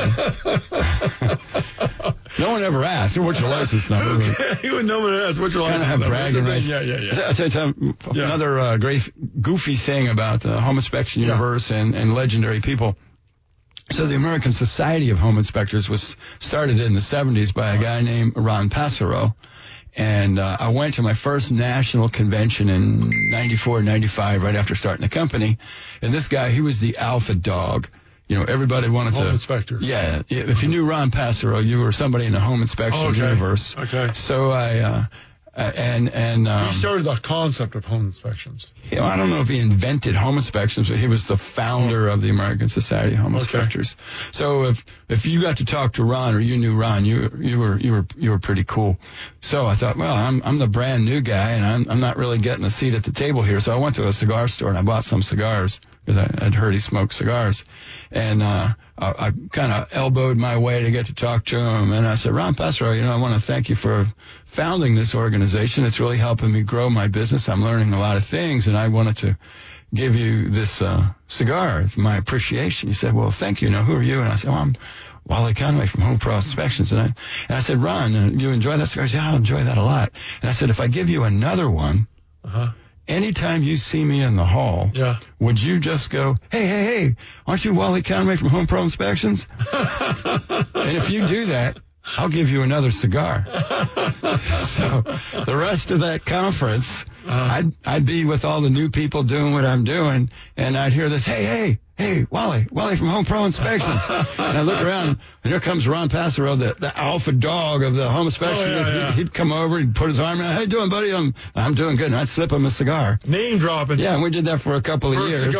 No one ever asked, what's your license number? Okay. When no one asks, what's your Kind license of have number? bragging It's rights. a thing. Yeah, yeah, yeah. I'll tell you something, Yeah. another uh, great goofy thing about the home inspection Yeah. universe and, and legendary people. So the American Society of Home Inspectors was started in the seventies by a guy named Ron Passero. And uh, I went to my first national convention in ninety-four, ninety-five, right after starting the company. And this guy, he was the alpha dog. You know, everybody wanted Home to. inspector. Yeah. If you knew Ron Passero, you were somebody in the home inspection Okay. universe. Okay. So I, uh, uh, and, and, um, He started the concept of home inspections. you know, I don't know if he invented home inspections, but he was the founder of the American Society of Home Okay. Inspectors. So if if you got to talk to Ron or you knew Ron, you you were you were you were pretty cool. So I thought, well, I'm I'm the brand new guy, and I'm I'm not really getting a seat at the table here. So I went to a cigar store and I bought some cigars because I, I'd heard he smoked cigars, and uh, I, I kind of elbowed my way to get to talk to him. And I said, Ron Passero, you know, I want to thank you for founding this organization. It's really helping me grow my business. I'm learning a lot of things, and I wanted to give you this uh, cigar for my appreciation. He said, well, thank you. Now, who are you? And I said, well, I'm Wally Conway from Home Pro Inspections. And I, and I said, Ron, uh, you enjoy that cigar? He said, yeah, I enjoy that a lot. And I said, if I give you another one, Uh-huh. anytime you see me in the hall, Yeah. would you just go, hey, hey, hey, aren't you Wally Conway from Home Pro Inspections? And if you do that, I'll give you another cigar. So the rest of that conference, Uh-huh. I'd, I'd be with all the new people doing what I'm doing, and I'd hear this, hey, hey, hey, Wally, Wally from Home Pro Inspections. And I look around, and here comes Ron Passero, the, the alpha dog of the home inspection. Oh, yeah, yeah. He'd, he'd come over, he'd put his arm around, how you doing, buddy? I'm, I'm doing good. And I'd slip him a cigar. Name dropping. Yeah, and we did that for a couple of For a years. cigar.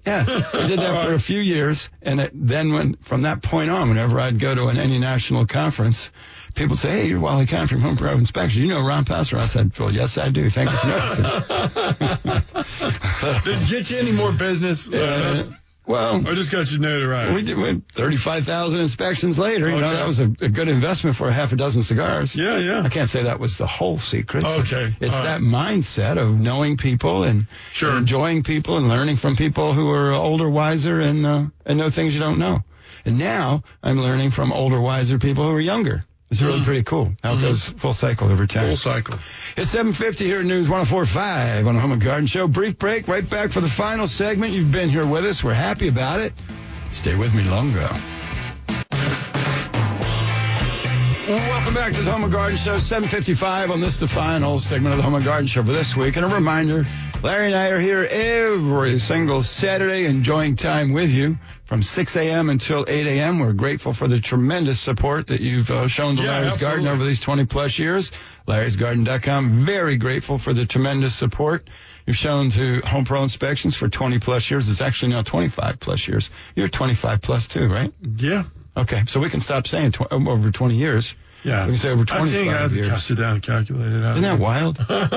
Yeah, I did that for a few years, and it, then when from that point on, whenever I'd go to an, any national conference, people would say, "Hey, you're Wally Kahn from Home Pro Inspection. You know Ron Pastor?" I said, "Well, yes, I do. Thank you for noticing." Does it get you any more business? Uh, well, or just got you notoriety? We did thirty-five thousand inspections later. You Okay. know, that was a, a good investment for a half a dozen cigars. Yeah, yeah. I can't say that was the whole secret. Okay. It's All that right. mindset of knowing people and Sure. enjoying people and learning from people who are older, wiser, and uh, and know things you don't know. And now I'm learning from older, wiser people who are younger. It's really Mm. pretty cool how it goes full cycle over time. Full cycle. It's seven fifty here at News one oh four point five on the Home and Garden Show. Brief break, right back for the final segment. You've been here with us. We're happy about it. Stay with me longer. Welcome back to the Home and Garden Show, seven fifty-five on this, the final segment of the Home and Garden Show for this week. And a reminder, Larry and I are here every single Saturday enjoying time with you from six a.m. until eight a.m. We're grateful for the tremendous support that you've uh, shown to Yeah, Larry's absolutely. Garden over these twenty plus years. Larry's Garden dot com, very grateful for the tremendous support you've shown to Home Pro Inspections for twenty plus years. It's actually now twenty-five plus years. You're twenty-five plus too, right? Yeah. Okay, so we can stop saying tw- over twenty years. Yeah. We can say over I twenty-five think I had to years. sit down and calculate it out. Isn't that wild?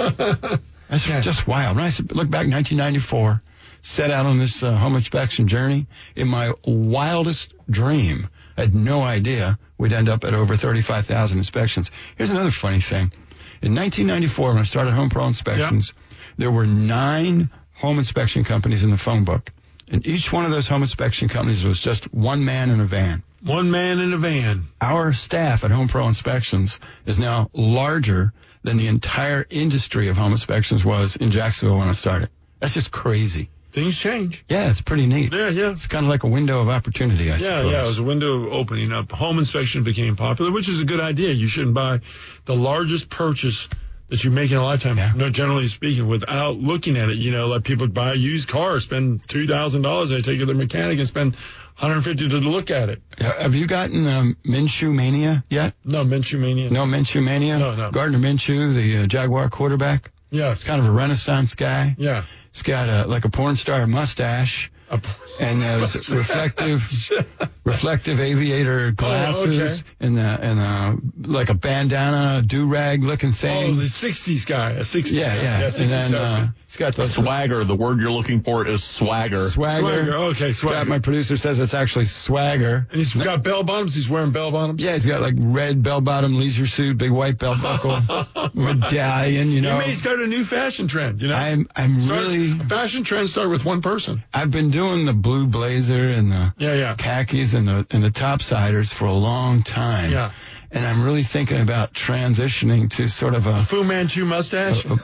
That's Yeah. just wild. When I s- look back, nineteen ninety-four, set out on this uh, home inspection journey, in my wildest dream, I had no idea we'd end up at over thirty-five thousand inspections. Here's another funny thing. In nineteen ninety-four, when I started Home Pro Inspections, there were nine home inspection companies in the phone book. And each one of those home inspection companies was just one man in a van. One man in a van. Our staff at Home Pro Inspections is now larger than the entire industry of home inspections was in Jacksonville when I started. That's just crazy. Things change. Yeah, it's pretty neat. Yeah, yeah. It's kind of like a window of opportunity, I Yeah, suppose. yeah, it was a window opening up. Home inspection became popular, which is a good idea. You shouldn't buy the largest purchase that you make in a lifetime, Yeah. no, generally speaking, without looking at it. You know, like people buy a used car, spend two thousand dollars, they take it to their mechanic and spend one hundred fifty dollars to look at it. Yeah, have you gotten um, Minshew Mania yet? No, Minshew Mania. No Minshew Mania? No, no. Gardner Minshew, the uh, Jaguar quarterback. Yes. He's kind of a Renaissance guy. Yeah. He's got a, like a porn star mustache. A- And those reflective, reflective aviator glasses, okay. and uh, and uh, like a bandana, do rag looking thing. Oh, the sixties guy, a sixties yeah, guy. yeah. And sixties, then uh, seventies. he's got the Swagger. The word you're looking for is swagger. swagger. Swagger, okay, Scott, swagger. my producer, says it's actually swagger. And he's got bell bottoms. He's wearing bell bottoms. Yeah, he's got like red bell bottom leisure suit, big white belt buckle, medallion. You know, He may start a new fashion trend, you know? I'm I'm Start- really. A fashion trend start with one person. I've been doing the blue blazer and the Yeah, yeah. khakis and the and the topsiders for a long time. Yeah. And I'm really thinking about transitioning to sort of a Fu Manchu mustache? a,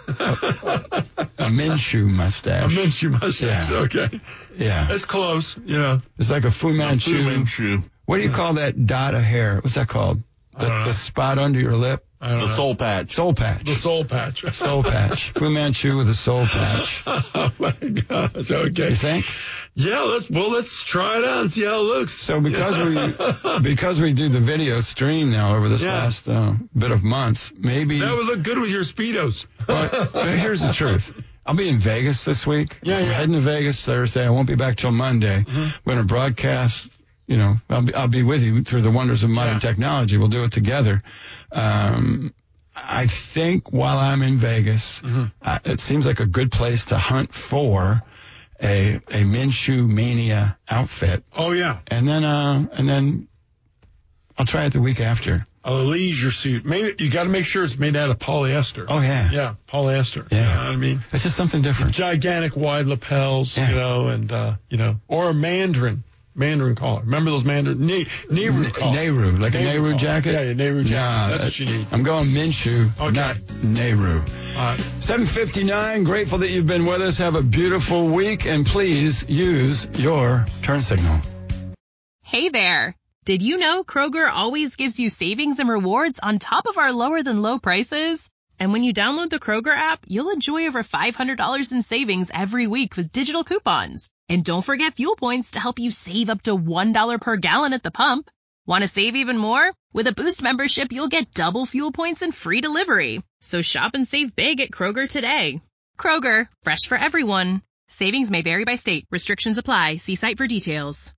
a Minshew A mustache. Minshew mustache, Yeah. okay. Yeah, That's close, you know. it's like a Fu Manchu. Fu Manchu. What do you call that dot of hair? What's that called? I don't The, know. the spot under your lip. I don't The know. soul patch. Soul patch. The soul patch. Soul patch. Fu Manchu with a soul patch. Oh, my gosh, okay. You think? Yeah, let's, well, let's try it out and see how it looks. So because we because we do the video stream now over this Yeah. last uh, bit of months, maybe. That would look good with your Speedos. Well, here's the truth. I'll be in Vegas this week. Yeah, I'm yeah. heading to Vegas Thursday. I won't be back till Monday. Mm-hmm. We're going to broadcast. You know, I'll be, I'll be with you through the wonders of modern Yeah. technology. We'll do it together. Um, I think while I'm in Vegas, Mm-hmm. uh, it seems like a good place to hunt for a a Minshew Mania outfit, Oh, yeah. and then uh, and then I'll try it the week after. A leisure suit. Maybe you got to make sure it's made out of polyester. Oh yeah, Yeah, polyester. Yeah. You know what I mean? It's just something different. Gigantic wide lapels, Yeah. you know, and, uh, you know, or a mandarin. Mandarin collar. Remember those mandarin? Ne- Nehru collar. Nehru, like a Nehru Nehru collar. jacket? Yeah, yeah, Nehru jacket. Nah, That's what you need. I'm going Minshew, Okay. not Nehru. All right. seven fifty-nine, grateful that you've been with us. Have a beautiful week, and please use your turn signal. Hey there! Did you know Kroger always gives you savings and rewards on top of our lower than low prices? And when you download the Kroger app, you'll enjoy over five hundred dollars in savings every week with digital coupons. And don't forget fuel points to help you save up to one dollar per gallon at the pump. Want to save even more? With a Boost membership, you'll get double fuel points and free delivery. So shop and save big at Kroger today. Kroger, fresh for everyone. Savings may vary by state. Restrictions apply. See site for details.